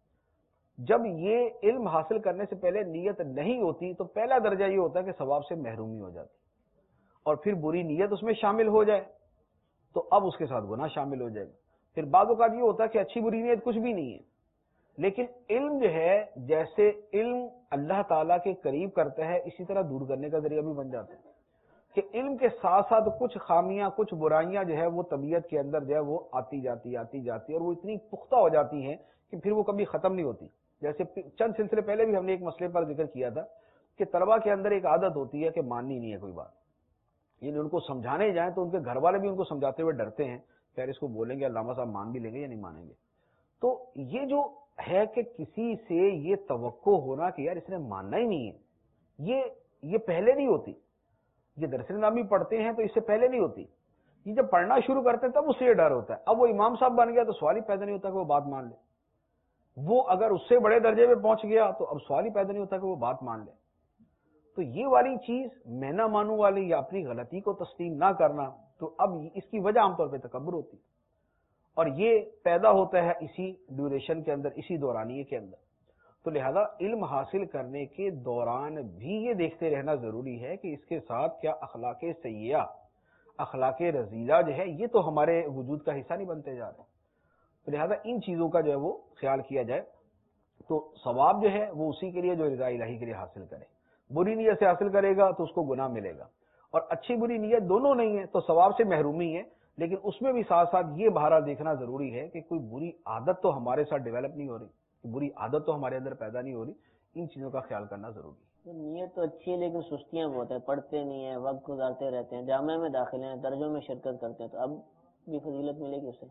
جب یہ علم حاصل کرنے سے پہلے نیت نہیں ہوتی تو پہلا درجہ یہ ہوتا ہے کہ ثواب سے محرومی ہو جاتی، اور پھر بری نیت اس میں شامل ہو جائے تو اب اس کے ساتھ گناہ شامل ہو جائے گا۔ پھر بعض اوقات یہ ہوتا ہے کہ اچھی بری نیت کچھ بھی نہیں ہے، لیکن علم جو ہے جیسے علم اللہ تعالیٰ کے قریب کرتا ہے اسی طرح دور کرنے کا ذریعہ بھی بن جاتا ہے، کہ علم کے ساتھ ساتھ کچھ خامیاں، کچھ برائیاں جو ہے وہ طبیعت کے اندر جو ہے وہ آتی جاتی آتی جاتی اور وہ اتنی پختہ ہو جاتی ہیں کہ پھر وہ کبھی ختم نہیں ہوتی۔ جیسے چند سلسلے پہلے بھی ہم نے ایک مسئلے پر ذکر کیا تھا کہ طلبہ کے اندر ایک عادت ہوتی ہے کہ ماننی نہیں ہے کوئی بات، یعنی ان کو سمجھانے جائیں تو ان کے گھر والے بھی ان کو سمجھاتے ہوئے ڈرتے ہیں، خیر اس کو بولیں گے علامہ صاحب مان بھی لیں گے یا نہیں مانیں گے۔ تو یہ جو ہے کہ کسی سے یہ توقع ہونا کہ یار اس نے ماننا ہی نہیں ہے، یہ یہ پہلے نہیں ہوتی۔ یہ درس نامی پڑھتے ہیں تو اس سے پہلے نہیں ہوتی، یہ جب پڑھنا شروع کرتے ہیں تب اس سے یہ ڈر ہوتا ہے۔ اب وہ امام صاحب بن گیا تو سوال ہی پیدا نہیں ہوتا کہ وہ بات مان لے، وہ اگر اس سے بڑے درجے میں پہنچ گیا تو اب سوال ہی پیدا نہیں ہوتا کہ وہ بات مان لے۔ تو یہ والی چیز میں نہ مانوں والی یا اپنی غلطی کو تسلیم نہ کرنا، تو اب اس کی وجہ عام طور پہ تکبر ہوتی ہے، اور یہ پیدا ہوتا ہے اسی ڈیوریشن کے اندر، اسی دورانیے کے اندر۔ تو لہذا علم حاصل کرنے کے دوران بھی یہ دیکھتے رہنا ضروری ہے کہ اس کے ساتھ کیا اخلاق سیئہ، اخلاق رذیلہ جو ہے یہ تو ہمارے وجود کا حصہ نہیں بنتے جا رہے۔ تو لہذا ان چیزوں کا جو ہے وہ خیال کیا جائے تو ثواب جو ہے وہ اسی کے لیے جو رضا الہی کے لیے حاصل کرے۔ بری نیت سے حاصل کرے گا تو اس کو گناہ ملے گا، اور اچھی بری نیت دونوں نہیں ہے تو ثواب سے محرومی ہے، لیکن اس میں بھی ساتھ ساتھ یہ بہرحال دیکھنا ضروری ہے کہ کوئی بری عادت تو ہمارے ساتھ ڈیولپ نہیں ہو رہی، بری عادت تو ہمارے اندر پیدا نہیں ہو رہی، ان چیزوں کا خیال کرنا ضروری ہے۔ نیت تو اچھی ہے لیکن سستیاں بہت ہیں، پڑھتے نہیں ہیں، وقت گزارتے رہتے ہیں، جامعہ میں داخل ہیں، درجوں میں شرکت کرتے ہیں، تو اب بھی فضیلت ملے گی اسے؟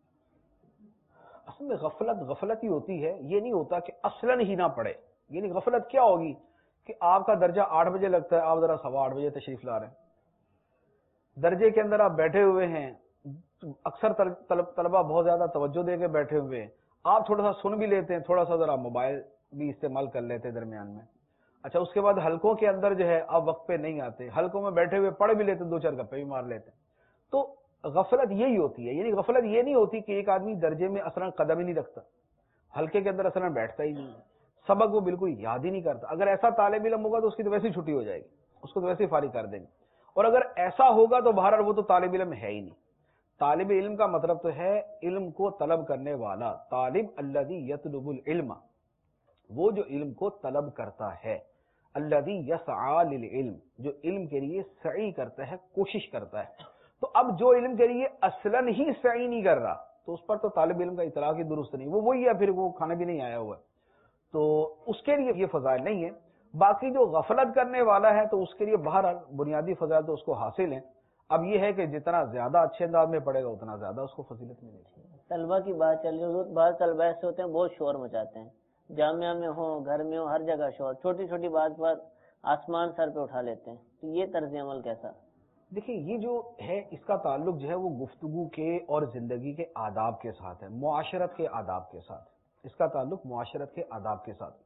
اصل میں غفلت غفلت ہی ہوتی ہے، یہ نہیں ہوتا کہ اصلاً ہی نہ پڑھے۔ یعنی غفلت کیا ہوگی کہ آپ کا درجہ آٹھ بجے لگتا ہے، آپ ذرا سوا آٹھ بجے تشریف لا رہے ہیں، درجے کے اندر آپ بیٹھے ہوئے ہیں، اکثر طلب طلبہ بہت زیادہ توجہ دے کے بیٹھے ہوئے ہیں، آپ تھوڑا سا سن بھی لیتے ہیں، تھوڑا سا ذرا موبائل بھی استعمال کر لیتے ہیں درمیان میں۔ اچھا اس کے بعد حلقوں کے اندر جو ہے آپ وقت پہ نہیں آتے، حلقوں میں بیٹھے ہوئے پڑھ بھی لیتے، دو چار گپے بھی مار لیتے۔ تو غفلت یہی ہوتی ہے، یعنی غفلت یہ نہیں ہوتی کہ ایک آدمی درجے میں اصلاً قدم ہی نہیں رکھتا، حلقے کے اندر اصلاً بیٹھتا ہی نہیں، سبق وہ بالکل یاد ہی نہیں کرتا۔ اگر ایسا طالب علم ہوگا تو اس کی تو ویسے ہی چھٹی ہو جائے گی، اس کو تو ویسے ہی فارغ کر دیں گے، اور اگر ایسا ہوگا تو بہرحال وہ تو طالب علم ہے ہی نہیں۔ طالب علم کا مطلب تو ہے علم کو طلب کرنے والا، طالب الذی یطلب العلم، وہ جو علم کو طلب کرتا ہے، الذی یسعی للعلم، جو علم کے لیے سعی کرتا ہے، کوشش کرتا ہے۔ تو اب جو علم کے لیے اصلاً ہی سعی نہیں کر رہا تو اس پر تو طالب علم کا اطلاق ہی درست نہیں، وہ وہی ہے، پھر وہ کھانا بھی نہیں آیا ہوا ہے، تو اس کے لیے یہ فضائل نہیں ہے۔ باقی جو غفلت کرنے والا ہے تو اس کے لیے بہرحال بنیادی فضائل تو اس کو حاصل ہیں، اب یہ ہے کہ جتنا زیادہ اچھے انداز میں پڑھے گا اتنا زیادہ اس کو فضیلت ملے گی۔ طلبہ کی بات چل رہی ہے، بعض طلبہ ایسے ہوتے ہیں بہت شور مچاتے ہیں، جامعہ میں ہو، گھر میں ہو، ہر جگہ شور، چھوٹی چھوٹی بات پر آسمان سر پہ اٹھا لیتے ہیں، تو یہ طرز عمل کیسا؟ دیکھیں یہ جو ہے اس کا تعلق جو ہے وہ گفتگو کے اور زندگی کے آداب کے ساتھ ہے، معاشرت کے آداب کے ساتھ، اس کا تعلق معاشرت کے آداب کے ساتھ۔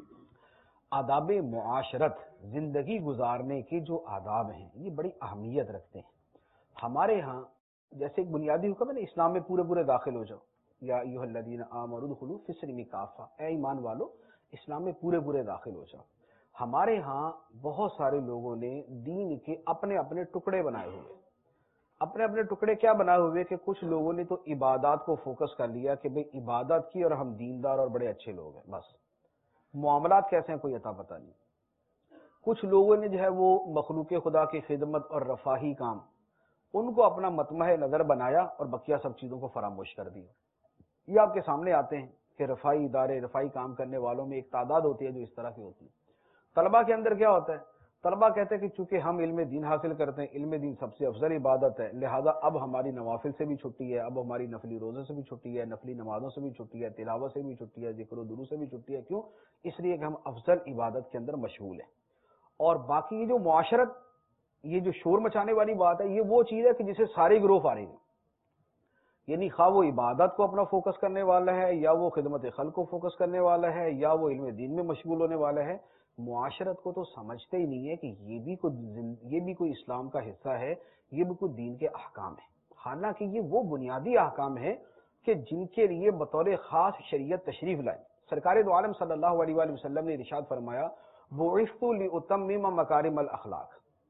آداب معاشرت، زندگی گزارنے کے جو آداب ہیں یہ بڑی اہمیت رکھتے ہیں۔ ہمارے ہاں جیسے ایک بنیادی حکم ہے نا، اسلام میں پورے پورے داخل ہو جاؤ، یا ایھا الذین آمنوا ادخلوا فی السلم کافہ، اے ایمان والو اسلام میں پورے پورے داخل ہو جاؤ۔ ہمارے ہاں بہت سارے لوگوں نے دین کے اپنے اپنے ٹکڑے بنائے ہوئے، اپنے اپنے ٹکڑے کیا بنائے ہوئے کہ کچھ لوگوں نے تو عبادات کو فوکس کر لیا کہ بھئی عبادت کی اور ہم دیندار اور بڑے اچھے لوگ ہیں، بس معاملات کیسے ہیں کوئی عطا پتہ نہیں۔ کچھ لوگوں نے جو ہے وہ مخلوق خدا کی خدمت اور رفاہی کام، ان کو اپنا مطمع نظر بنایا اور بقیہ سب چیزوں کو فراموش کر دیا. یہ آپ کے سامنے آتے ہیں کہ رفائی ادارے، رفائی کام کرنے والوں میں ایک تعداد ہوتی ہے جو اس طرح کی ہوتی ہے. طلبہ کے اندر کیا ہوتا ہے؟ طلبہ کہتے ہیں کہ چونکہ ہم علم دین حاصل کرتے ہیں، علم دین سب سے افضل عبادت ہے، لہذا اب ہماری نوافل سے بھی چھٹی ہے، اب ہماری نفلی روزے سے بھی چھٹی ہے، نفلی نمازوں سے بھی چھٹی ہے، تلاوت سے بھی چھٹی ہے، ذکر و درود سے بھی چھٹی ہے. کیوں؟ اس لیے کہ ہم افضل عبادت کے اندر مشغول ہیں. اور باقی یہ جو معاشرت، یہ جو شور مچانے والی بات ہے، یہ وہ چیز ہے کہ جسے سارے گروہ فارغ ہیں. یعنی خواہ وہ عبادت کو اپنا فوکس کرنے والا ہے، یا وہ خدمت خلق کو فوکس کرنے والا ہے، یا وہ علم دین میں مشغول ہونے والا ہے، معاشرت کو تو سمجھتے ہی نہیں ہے کہ یہ بھی کوئی یہ بھی کوئی اسلام کا حصہ ہے، یہ بھی کوئی دین کے احکام ہے. حالانکہ یہ وہ بنیادی احکام ہے کہ جن کے لیے بطور خاص شریعت تشریف لائے. سرکار دو عالم صلی اللہ علیہ وآلہ وسلم نے ارشاد فرمایا، بعثت لأتمم مکارم الاخلاق،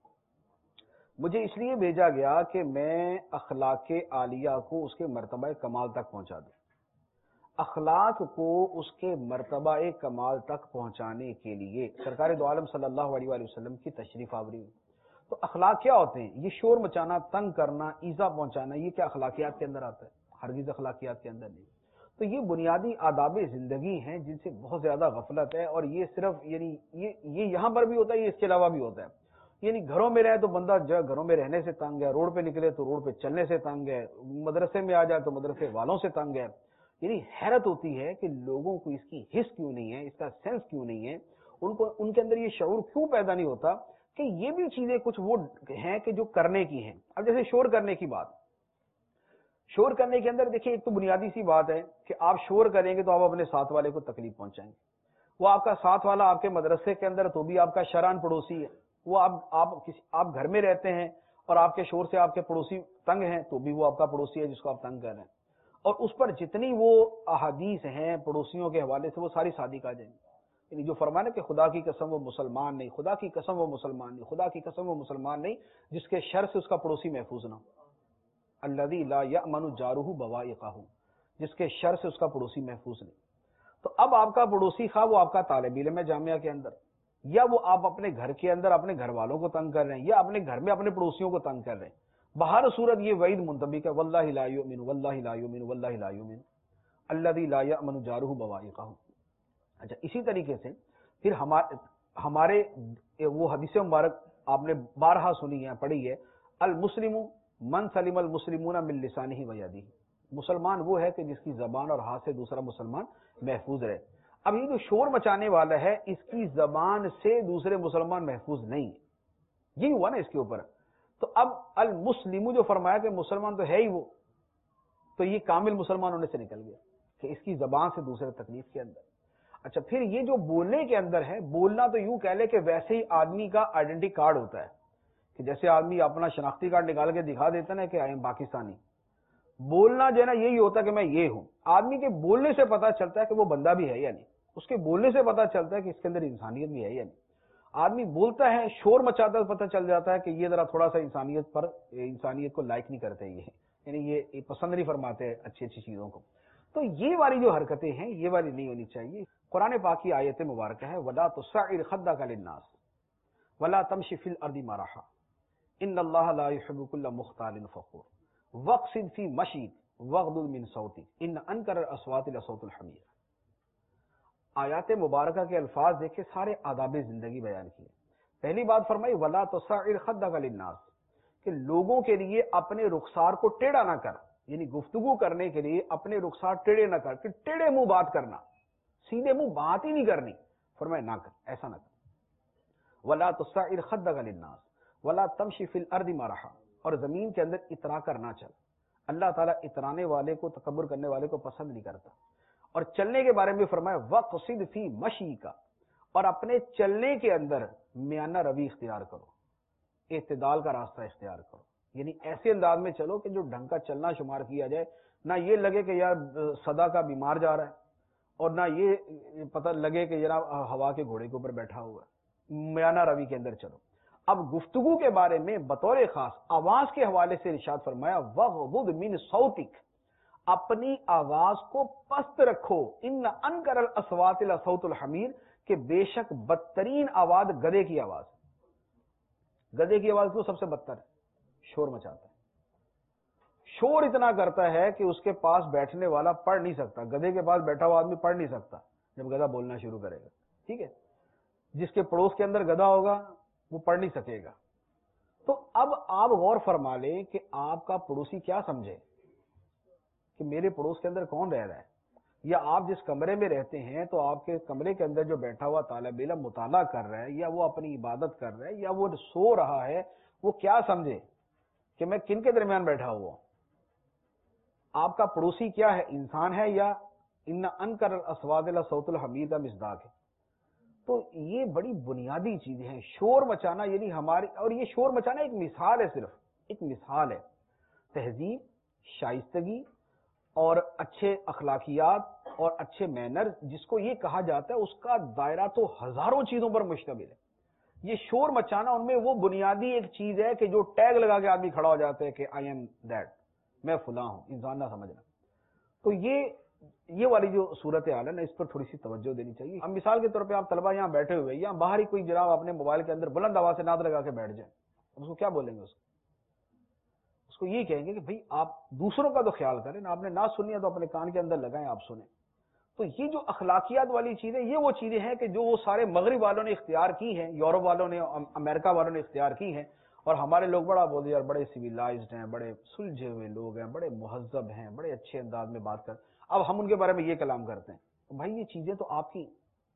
مجھے اس لیے بھیجا گیا کہ میں اخلاق عالیہ کو اس کے مرتبہ کمال تک پہنچا دوں. اخلاق کو اس کے مرتبہ کمال تک پہنچانے کے لیے سرکار دو عالم صلی اللہ علیہ وآلہ وسلم کی تشریف آوری. تو اخلاق کیا ہوتے ہیں؟ یہ شور مچانا، تنگ کرنا، ایذا پہنچانا، یہ کیا اخلاقیات کے اندر آتا ہے؟ ہرگز اخلاقیات کے اندر نہیں. تو یہ بنیادی آداب زندگی ہیں جن سے بہت زیادہ غفلت ہے. اور یہ صرف یعنی یہ یہ یہاں پر بھی ہوتا ہے، یہ اس کے علاوہ بھی ہوتا ہے. یعنی گھروں میں رہے تو بندہ جو گھروں میں رہنے سے تنگ ہے، روڈ پہ نکلے تو روڈ پہ چلنے سے تنگ ہے، مدرسے میں آ جائے تو مدرسے والوں سے تنگ ہے. یعنی حیرت ہوتی ہے کہ لوگوں کو اس کی حس کیوں نہیں ہے، اس کا سینس کیوں نہیں ہے، ان کو ان کے اندر یہ شعور کیوں پیدا نہیں ہوتا کہ یہ بھی چیزیں کچھ وہ ہیں کہ جو کرنے کی ہیں. اب جیسے شور کرنے کی بات، شور کرنے کے اندر دیکھیں ایک تو بنیادی سی بات ہے کہ آپ شور کریں گے تو آپ اپنے ساتھ والے کو تکلیف پہنچائیں گے. وہ آپ کا ساتھ والا آپ کے مدرسے کے اندر تو بھی آپ کا شرعاً پڑوسی ہے. وہ آپ آپ کسی آپ گھر میں رہتے ہیں اور آپ کے شور سے آپ کے پڑوسی تنگ ہیں تو بھی وہ آپ کا پڑوسی ہے جس کو آپ تنگ کر رہے ہیں. اور اس پر جتنی وہ احادیث ہیں پڑوسیوں کے حوالے سے وہ ساری صادق آ جائیں گی. یعنی جو فرمانا کہ خدا کی قسم وہ مسلمان نہیں، خدا کی قسم وہ مسلمان نہیں، خدا کی قسم وہ مسلمان نہیں جس کے شر سے اس کا پڑوسی محفوظ نہ ہو. الذی لا یأمن جارہ بوائقہ، جس کے شر سے اس کا پڑوسی محفوظ نہیں. تو اب آپ کا پڑوسی خواہ وہ آپ کا طالب علم ہے جامعہ کے اندر، یا وہ آپ اپنے گھر کے اندر اپنے گھر والوں کو تنگ کر رہے ہیں، یا اپنے گھر میں اپنے پڑوسیوں کو تنگ کر رہے ہیں، بہر صورت یہ وعید منطبق ہے، واللہ لا یؤمن واللہ لا یؤمن واللہ لا یؤمن الذی لا یأمن جارہ بوائقہ. اچھا، اسی طریقے سے پھر ہمارے ہمارے وہ حدیث مبارک آپ نے بارہا سنی ہے، پڑھی ہے، المسلم من سلم المسلمون من لسانہ و یدہ، مسلمان وہ ہے کہ جس کی زبان اور ہاتھ سے دوسرا مسلمان محفوظ رہے. اب یہ جو شور مچانے والا ہے اس کی زبان سے دوسرے مسلمان محفوظ نہیں ہے، یہی ہوا نا اس کے اوپر. تو اب المسلم جو فرمایا کہ مسلمان تو ہے ہی وہ، تو یہ کامل مسلمان ہونے سے نکل گیا کہ اس کی زبان سے دوسرے تکلیف کے اندر. اچھا، پھر یہ جو بولنے کے اندر ہے، بولنا تو یوں کہہ لے کہ ویسے ہی آدمی کا آئیڈینٹی کارڈ ہوتا ہے کہ جیسے آدمی اپنا شناختی کارڈ نکال کے دکھا دیتا نا کہ آئی ایم پاکستانی. بولنا جو ہے نا یہی ہوتا ہے کہ میں یہ ہوں. آدمی کے بولنے سے پتا چلتا ہے کہ وہ بندہ بھی ہے یا نہیں، اس کے بولنے سے پتا چلتا ہے کہ اس کے اندر انسانیت بھی ہے یا نہیں. آدمی بولتا ہے، شور مچاتا ہے، پتہ چل جاتا ہے کہ یہ ذرا تھوڑا سا انسانیت پر انسانیت کو لائک نہیں کرتے، یہ یعنی یہ پسند نہیں فرماتے اچھی اچھی چیزوں کو. تو یہ والی جو حرکتیں ہیں یہ والی نہیں ہونی چاہیے. قرآن پاک کی آیت مبارکہ ہے، وَلَا تُصَعِّرْ خَدَّكَ لِلنَّاسِ وَلَا تَمْشِ فِي الْأَرْضِ مَرَحًا إِنَّ اللَّهَ لَا يُحِبُّ كُلَّ مُخْتَالٍ فَخُورٍ وَاقْصِدْ فِي مَشْيِكَ وَاغْضُضْ مِنْ صَوْتِكَ إِنَّ أَنكَرَ الْأَصْوَاتِ لَصَوْتُ الْحَمِيرِ. آیات مبارکہ کے الفاظ دیکھے، سارے آداب زندگی بیان کیے. پہلی بات فرمائی وَلَا تُصَعِّرْ خَدَّكَ لِلنَّاسِ، کہ لوگوں کے لیے اپنے رخسار کو ٹیڑھا نہ کر، یعنی گفتگو کرنے کے لیے اپنے رخسار ٹیڑھے نہ کر، کہ ٹیڑھے منہ بات کرنا، سیدھے منہ بات ہی نہیں کرنی. فرمائے نہ کر، ایسا نہ کر. وَلَا تُصَعِّرْ خَدَّكَ لِلنَّاسِ وَلَا تَمْشِ فِي الْأَرْضِ مَرَحًا، اور زمین کے اندر اترا کرنا چل. اللہ تعالیٰ اترانے والے کو، تکبر کرنے والے کو پسند نہیں کرتا. اور چلنے کے بارے میں فرمایا وَاقْصِدْ فِي مَشْيِكَ، اور اپنے چلنے کے اندر میانہ روی اختیار کرو، اعتدال کا راستہ اختیار کرو. یعنی ایسے انداز میں چلو کہ جو ڈھنگ کا چلنا شمار کیا جائے، نہ یہ لگے کہ یار صدا کا بیمار جا رہا ہے، اور نہ یہ پتہ لگے کہ جناب ہوا کے گھوڑے کے اوپر بیٹھا ہوا ہے. میانہ روی کے اندر چلو. اب گفتگو کے بارے میں بطور خاص آواز کے حوالے سے ارشاد فرمایا وَاغْضُضْ مِنْ صَوْتِكَ، اپنی آواز کو پست رکھو. ان انکر الاصوات لصوت الحمیر، کہ بے شک بدترین آواز گدھے کی آواز. گدھے کی آواز تو سب سے بدتر ہے، شور مچاتا ہے. شور اتنا کرتا ہے کہ اس کے پاس بیٹھنے والا پڑھ نہیں سکتا. گدھے کے پاس بیٹھا ہوا آدمی پڑھ نہیں سکتا جب گدھا بولنا شروع کرے گا. ٹھیک ہے, جس کے پڑوس کے اندر گدھا ہوگا وہ پڑھ نہیں سکے گا. تو اب آپ غور فرما لیں کہ آپ کا پڑوسی کیا سمجھے کہ میرے پڑوس کے اندر کون رہ رہا ہے, یا آپ جس کمرے میں رہتے ہیں تو آپ کے کمرے کے اندر جو بیٹھا ہوا طالب علم مطالعہ کر رہا ہے, یا وہ اپنی عبادت کر رہا ہے, یا وہ سو رہا ہے, وہ کیا سمجھے کہ میں کن کے درمیان بیٹھا ہوا. آپ کا پڑوسی کیا ہے, انسان ہے یا ان انکر الاصوات لصوت الحمیر کا مصداق ہے. تو یہ بڑی بنیادی چیزیں ہیں. شور مچانا یعنی ہماری, اور یہ شور مچانا ایک مثال ہے, صرف ایک مثال ہے. تہذیب, شائستگی اور اچھے اخلاقیات اور اچھے مینر جس کو یہ کہا جاتا ہے, اس کا دائرہ تو ہزاروں چیزوں پر مشتمل ہے. یہ شور مچانا ان میں وہ بنیادی ایک چیز ہے کہ جو ٹیگ لگا کے آدمی کھڑا ہو جاتا ہے کہ آئی ایم دیٹ, میں فلاں ہوں, انسان نہ سمجھنا. تو یہ یہ والی جو صورت حال ہے نا, اس پر تھوڑی سی توجہ دینی چاہیے. اب مثال کے طور پہ آپ طلبہ یہاں بیٹھے ہوئے, یا باہر ہی کوئی جناب اپنے موبائل کے اندر بلند آواز سے نعت لگا کے بیٹھ جائیں, اس کو کیا بولیں گے؟ اس کو اس کو یہ کہیں گے کہ بھئی آپ دوسروں کا تو خیال کریں, آپ نے نعت سنی ہے تو اپنے کان کے اندر لگائیں, آپ سنیں. تو یہ جو اخلاقیات والی چیزیں, یہ وہ چیزیں ہیں کہ جو وہ سارے مغرب والوں نے اختیار کی ہیں, یورپ والوں نے, امریکہ والوں نے اختیار کی ہیں, اور ہمارے لوگ بڑا بولتے یار بڑے سویلائزڈ ہیں, بڑے سلجھے ہوئے لوگ ہیں, بڑے مہذب ہیں, بڑے اچھے انداز میں بات کر. اب ہم ان کے بارے میں یہ کلام کرتے ہیں. بھائی یہ چیزیں تو آپ کی,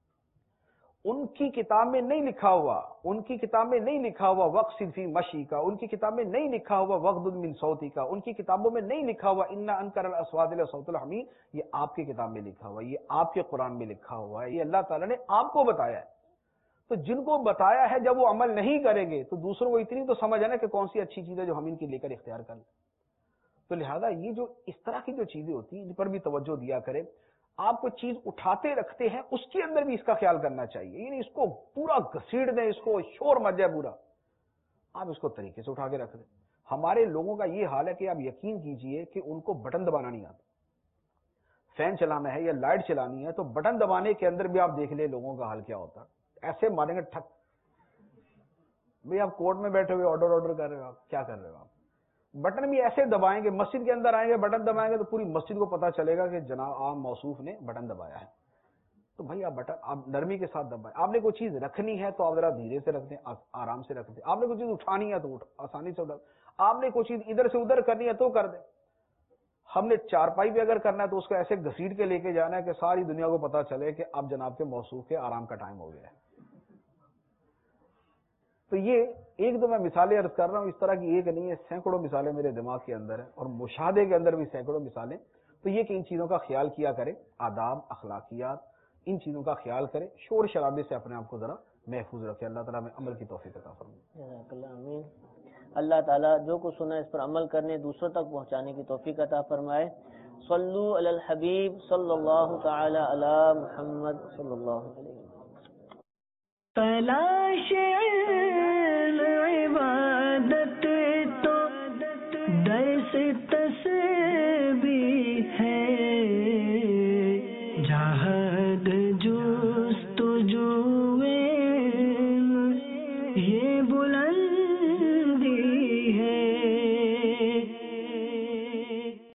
ان کی کتاب میں نہیں لکھا ہوا, ان کی کتاب میں نہیں لکھا ہوا وقت صرفی مشی کا, ان کی کتاب میں نہیں لکھا ہوا وقت من صوتی کا, ان کی کتابوں میں نہیں لکھا ہوا ان انکر الاصوات لصوت الحمیر. یہ آپ کی کتاب میں لکھا ہوا, یہ آپ کے قرآن میں لکھا ہوا ہے, یہ اللہ تعالیٰ نے آپ کو بتایا ہے. تو جن کو بتایا ہے جب وہ عمل نہیں کریں گے تو دوسروں کو اتنی تو سمجھ ہے نا کہ کون سی اچھی چیز ہے جو ہم ان کی لے کر اختیار کر لیں. تو لہذا یہ جو اس طرح کی جو چیزیں ہوتی ہیں ان پر بھی توجہ دیا کرے. آپ کو چیز اٹھاتے رکھتے ہیں, اس کے اندر بھی اس کا خیال کرنا چاہیے, یعنی اس کو پورا گھسیٹ دیں, اس کو شور مچ جائے پورا, آپ اس کو طریقے سے اٹھا کے رکھ دیں. ہمارے لوگوں کا یہ حال ہے کہ آپ یقین کیجئے کہ ان کو بٹن دبانا نہیں آتا. فین چلانا ہے یا لائٹ چلانی ہے تو بٹن دبانے کے اندر بھی آپ دیکھ لیں لوگوں کا حال کیا ہوتا ہے. ایسے ماریں گے ٹھک. بھئی آپ کورٹ میں بیٹھے ہوئے آرڈر آرڈر کر رہے ہو, آپ کیا کر رہے ہو؟ آپ بٹن بھی ایسے دبائیں گے, مسجد کے اندر آئیں گے بٹن دبائیں گے تو پوری مسجد کو پتا چلے گا کہ جناب عام موصوف نے بٹن دبایا ہے. تو بھائی آپ بٹن آپ نرمی کے ساتھ دبائیں. آپ نے کوئی چیز رکھنی ہے تو آپ ذرا دھیرے سے رکھ دیں, آرام سے رکھ دیں. آپ نے کوئی چیز اٹھانی ہے تو آسانی سے اٹھا. آپ نے کوئی چیز ادھر سے ادھر کرنی ہے تو کر دیں. ہم نے چارپائی بھی اگر کرنا ہے تو اس کو ایسے گھسیٹ کے لے کے جانا ہے کہ ساری دنیا کو پتا چلے کہ اب جناب کے موصوف کے آرام کا ٹائم ہو گیا ہے. تو یہ ایک دو میں مثالیں عرض کر رہا ہوں, اس طرح کی ایک نہیں ہے, سینکڑوں مثالیں میرے دماغ کے اندر ہیں, اور مشاہدے کے اندر بھی سینکڑوں مثالیں. تو یہ کہ ان چیزوں کا خیال کیا کرے, آداب, اخلاقیات, ان چیزوں کا خیال کرے, شور شرابے سے اپنے آپ کو ذرا محفوظ رکھے. اللہ تعالیٰ میں عمل کی توفیق عطا فرمائے. آمین. اللہ تعالیٰ جو کچھ سنا اس پر عمل کرنے, دوسروں تک پہنچانے کی توفیق عطا فرمائے. صلو علی الحبیب صلی اللہ تعالی علی محمد صلی اللہ علیہ وسلم.